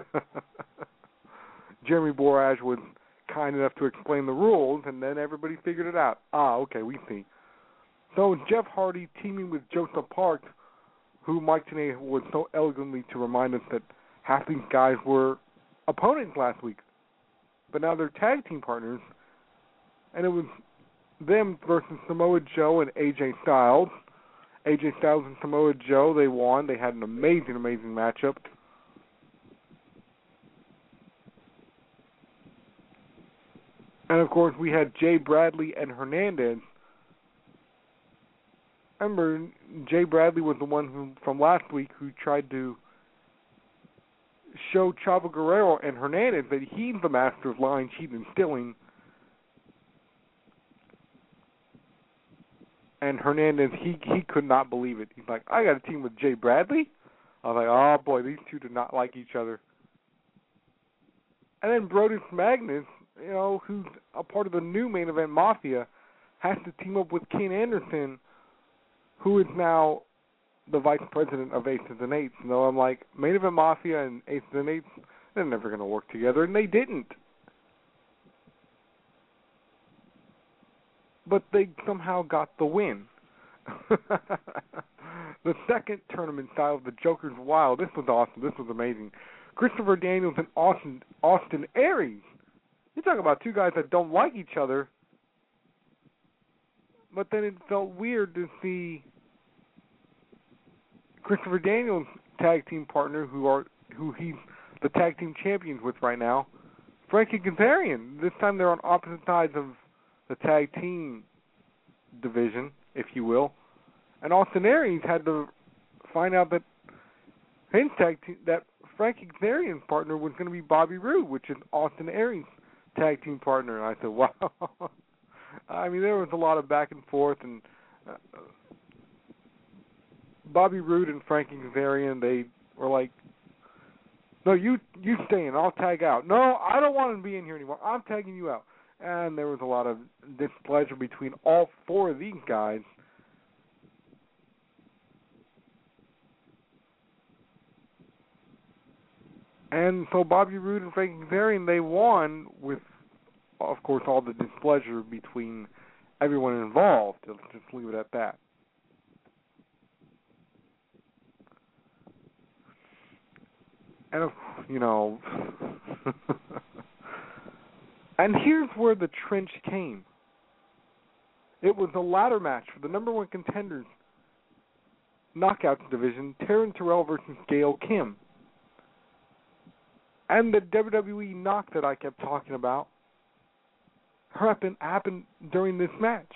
Jeremy Borash was kind enough to explain the rules, and then everybody figured it out. Ah, okay, we see. So Jeff Hardy teaming with Joseph Parks, who Mike Tenay was so elegantly to remind us that half these guys were opponents last week, but now they're tag team partners, and it was them versus Samoa Joe and A J Styles. A J Styles and Samoa Joe, they won. They had an amazing, amazing matchup. And, of course, we had Jay Bradley and Hernandez. Remember, Jay Bradley was the one who, from last week, who tried to show Chavo Guerrero and Hernandez that he's the master of lying, cheating, and stealing. And Hernandez, he he could not believe it. He's like, I got a team with Jay Bradley? I was like, oh, boy, these two do not like each other. And then Brodus Magnus, you know, who's a part of the new Main Event Mafia, has to team up with Ken Anderson, who is now the vice president of Aces and Eights. You know, I'm like, Main Event Mafia and Aces and Eights, they're never going to work together, and they didn't. But they somehow got the win. The second tournament style of the Joker's Wild, this was awesome. This was amazing. Christopher Daniels and Austin, Austin Aries. You talk about two guys that don't like each other, but then it felt weird to see Christopher Daniels' tag team partner, who are who he's the tag team champions with right now, Frankie Kazarian. This time they're on opposite sides of the tag team division, if you will. And Austin Aries had to find out that his tag team, that Frankie Kazarian's partner was going to be Bobby Roode, which is Austin Aries' tag team partner. And I said, wow. I mean, there was a lot of back and forth, and uh, Bobby Roode and Frankie Kazarian, they were like, no, you you stay in, I'll tag out. No, I don't want to be in here anymore. I'm tagging you out. And there was a lot of displeasure between all four of these guys. And so Bobby Roode and Frankie Kazarian, they won with, of course, all the displeasure between everyone involved. Let's just leave it at that. And, you know, and here's where the trench came. It was a ladder match for the number one contenders Knockouts division, Taryn Terrell versus Gail Kim. And the W W E knock that I kept talking about happened, happened during this match.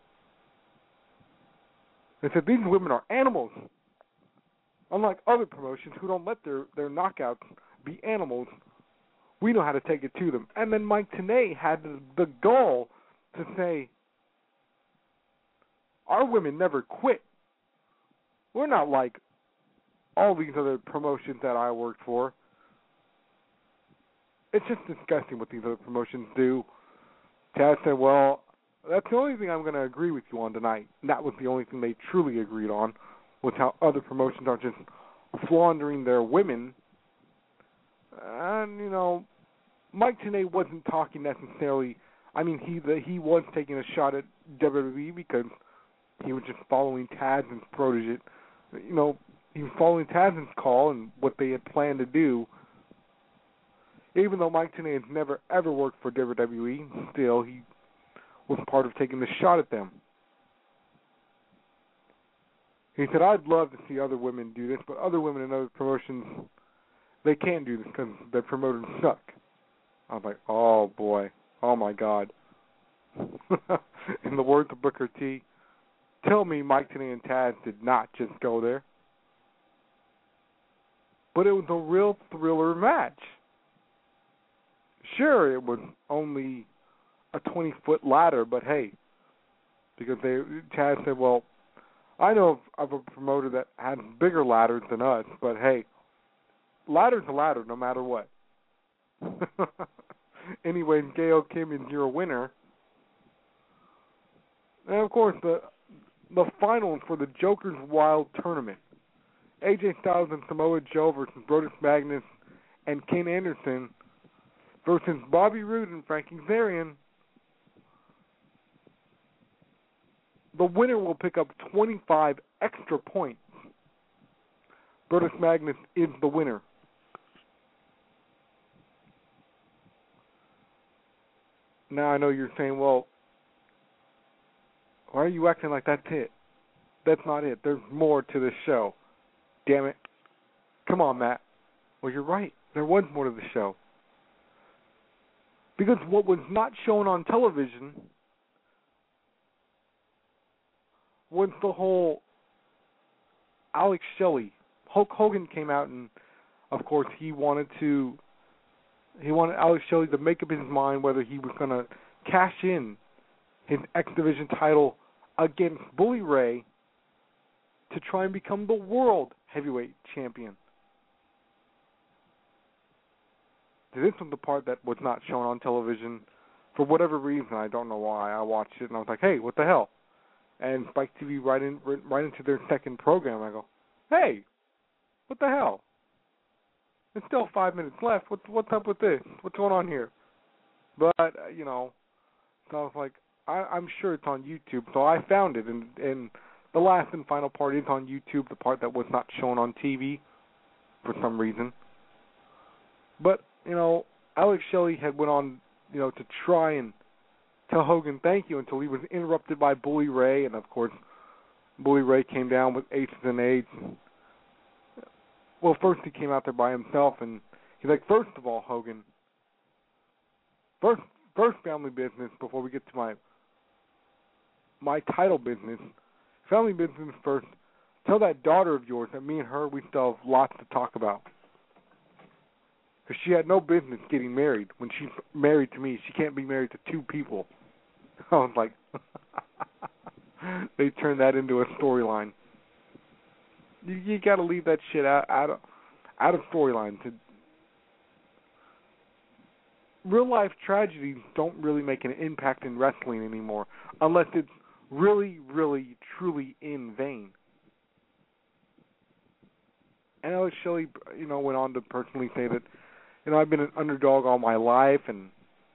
They said these women are animals. Unlike other promotions who don't let their, their knockouts be animals, we know how to take it to them. And then Mike Tenay had the, the gall to say, our women never quit. We're not like all these other promotions that I worked for. It's just disgusting what these other promotions do. Taz said, well, that's the only thing I'm going to agree with you on tonight. And that was the only thing they truly agreed on, was how other promotions are just flaundering their women. And, you know, Mike Tenay wasn't talking necessarily, I mean, he the, he was taking a shot at W W E because he was just following Taz's protege. You know, he was following Taz's call and what they had planned to do. Even though Mike Tenay has never, ever worked for W W E, still, he was part of taking the shot at them. He said, I'd love to see other women do this, but other women in other promotions, they can't do this because their promoters suck. I was like, oh, boy. Oh, my God. In the words of Booker T, tell me Mike Tenay and Taz did not just go there. But it was a real thriller match. Sure, it was only a twenty-foot ladder, but hey, because they Taz said, well, I know of, of a promoter that has bigger ladders than us, but hey, ladder's a ladder no matter what. Anyway, Gail Kim is your winner. And of course, the the finals for the Joker's Wild Tournament. A J Styles and Samoa Joe versus Brodus Magnus and Ken Anderson versus Bobby Roode and Frankie Kazarian. The winner will pick up twenty-five extra points. Brodus Magnus is the winner. Now I know you're saying, well, why are you acting like that's it? That's not it. There's more to this show. Damn it. Come on, Matt. Well, you're right. There was more to the show. Because what was not shown on television was the whole Alex Shelley. Hulk Hogan came out and, of course, he wanted to, he wanted Alex Shelley to make up his mind whether he was going to cash in his X Division title against Bully Ray to try and become the world heavyweight champion. This was the part that was not shown on television for whatever reason. I don't know why. I watched it and I was like, hey, what the hell? And Spike T V right in right into their second program. I go, hey, what the hell? There's still five minutes left. What's what's up with this? What's going on here? But uh, you know, so I was like, I, I'm sure it's on YouTube. So I found it, and and the last and final part is on YouTube. The part that was not shown on T V for some reason. But you know, Alex Shelley had went on, you know, to try and tell Hogan thank you until he was interrupted by Bully Ray, and of course, Bully Ray came down with aces and eights. Well, first he came out there by himself, and he's like, first of all, Hogan, first, first family business before we get to my my title business. Family business first. Tell that daughter of yours that me and her, we still have lots to talk about. Because she had no business getting married. When she's married to me, she can't be married to two people. I was like, they turned that into a storyline. You, you got to leave that shit out, out of out of storyline. To real life tragedies don't really make an impact in wrestling anymore, unless it's really, really, truly in vain. And Alex Shelley, you know, went on to personally say that, you know, I've been an underdog all my life, and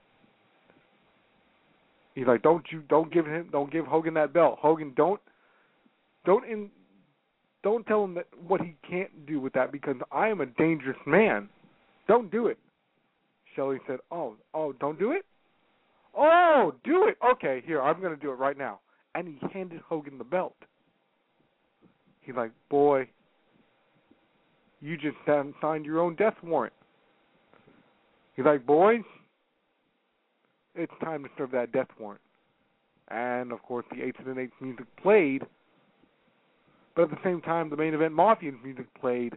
he's like, don't you, don't give him, don't give Hogan that belt. Hogan, don't, don't in, don't tell him that what he can't do with that, because I am a dangerous man. Don't do it. Shelley said, oh, oh, don't do it? Oh, do it. Okay, here, I'm going to do it right now. And he handed Hogan the belt. He's like, boy, you just signed your own death warrant. He's like, boys, it's time to serve that death warrant. And, of course, the eights and eights music played. But at the same time, the Main Event Mafia's music played.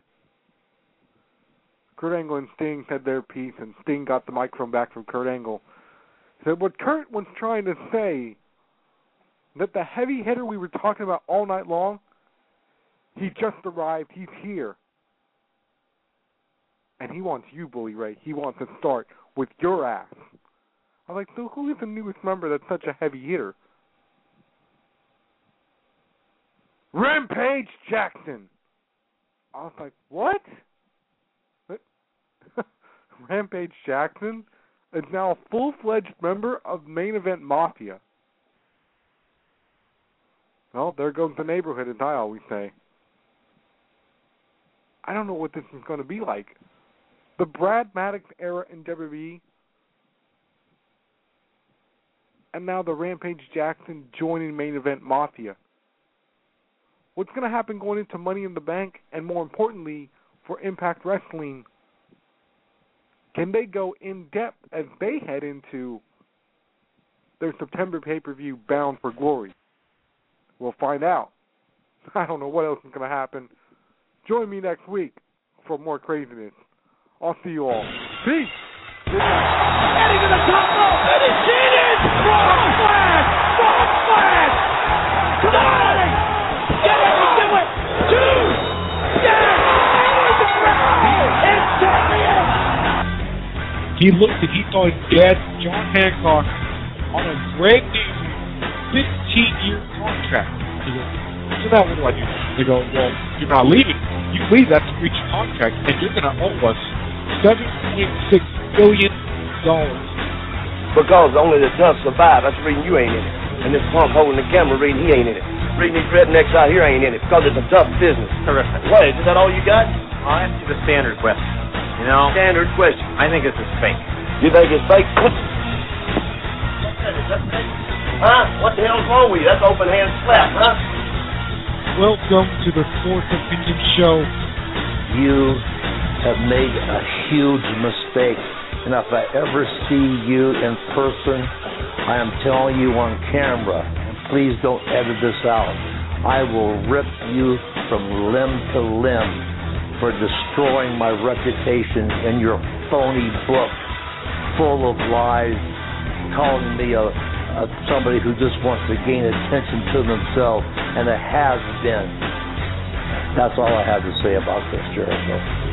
Kurt Angle and Sting said their piece, and Sting got the microphone back from Kurt Angle. He said, what Kurt was trying to say, that the heavy hitter we were talking about all night long, he just arrived, he's here. And he wants you, Bully Ray. He wants to start with your ass. I was like, so who is the newest member that's such a heavy hitter? Rampage Jackson. I was like, what? Rampage Jackson is now a full-fledged member of Main Event Mafia. Well, there goes the neighborhood, as I always say. I don't know what this is going to be like. The Brad Maddox era in W W E, and now the Rampage Jackson joining Main Event Mafia. what's going to happen going into Money in the Bank, and more importantly, for Impact Wrestling, can they go in depth as they head into their September pay-per-view Bound for Glory? We'll find out. I don't know what else is going to happen. Join me next week for more craziness. I'll see you all. Peace. Good night. Heading to the top rope, and he's cheated! Frog splash! Frog splash! Come on! Get it! Do it! Two! Yes! It's champion! He looked and he saw his dad, John Hancock, on a brand new fifteen-year contract. He goes, so now what do I do? They go, well, you're not leaving. You leave, that's a breach of contract, and you're going to owe us seven point six billion dollars. Because only the tough survive. That's the reason you ain't in it. And this punk holding the camera reading he ain't in it. Reading these rednecks out here ain't in it because it's a tough business. Terrific. What, is that all you got? I'll ask you the standard question. You know? Standard question. I think this is fake. You think it's fake? What? What's that? Is that fake? Huh? What the hell's wrong with you? That's open hand slap, huh? Welcome to the Fourth Opinion Show. You have made a huge mistake. And if I ever see you in person, I am telling you on camera, and please don't edit this out, I will rip you from limb to limb for destroying my reputation in your phony book full of lies, calling me a, a somebody who just wants to gain attention to themselves, and it has been. That's all I have to say about this, Jericho.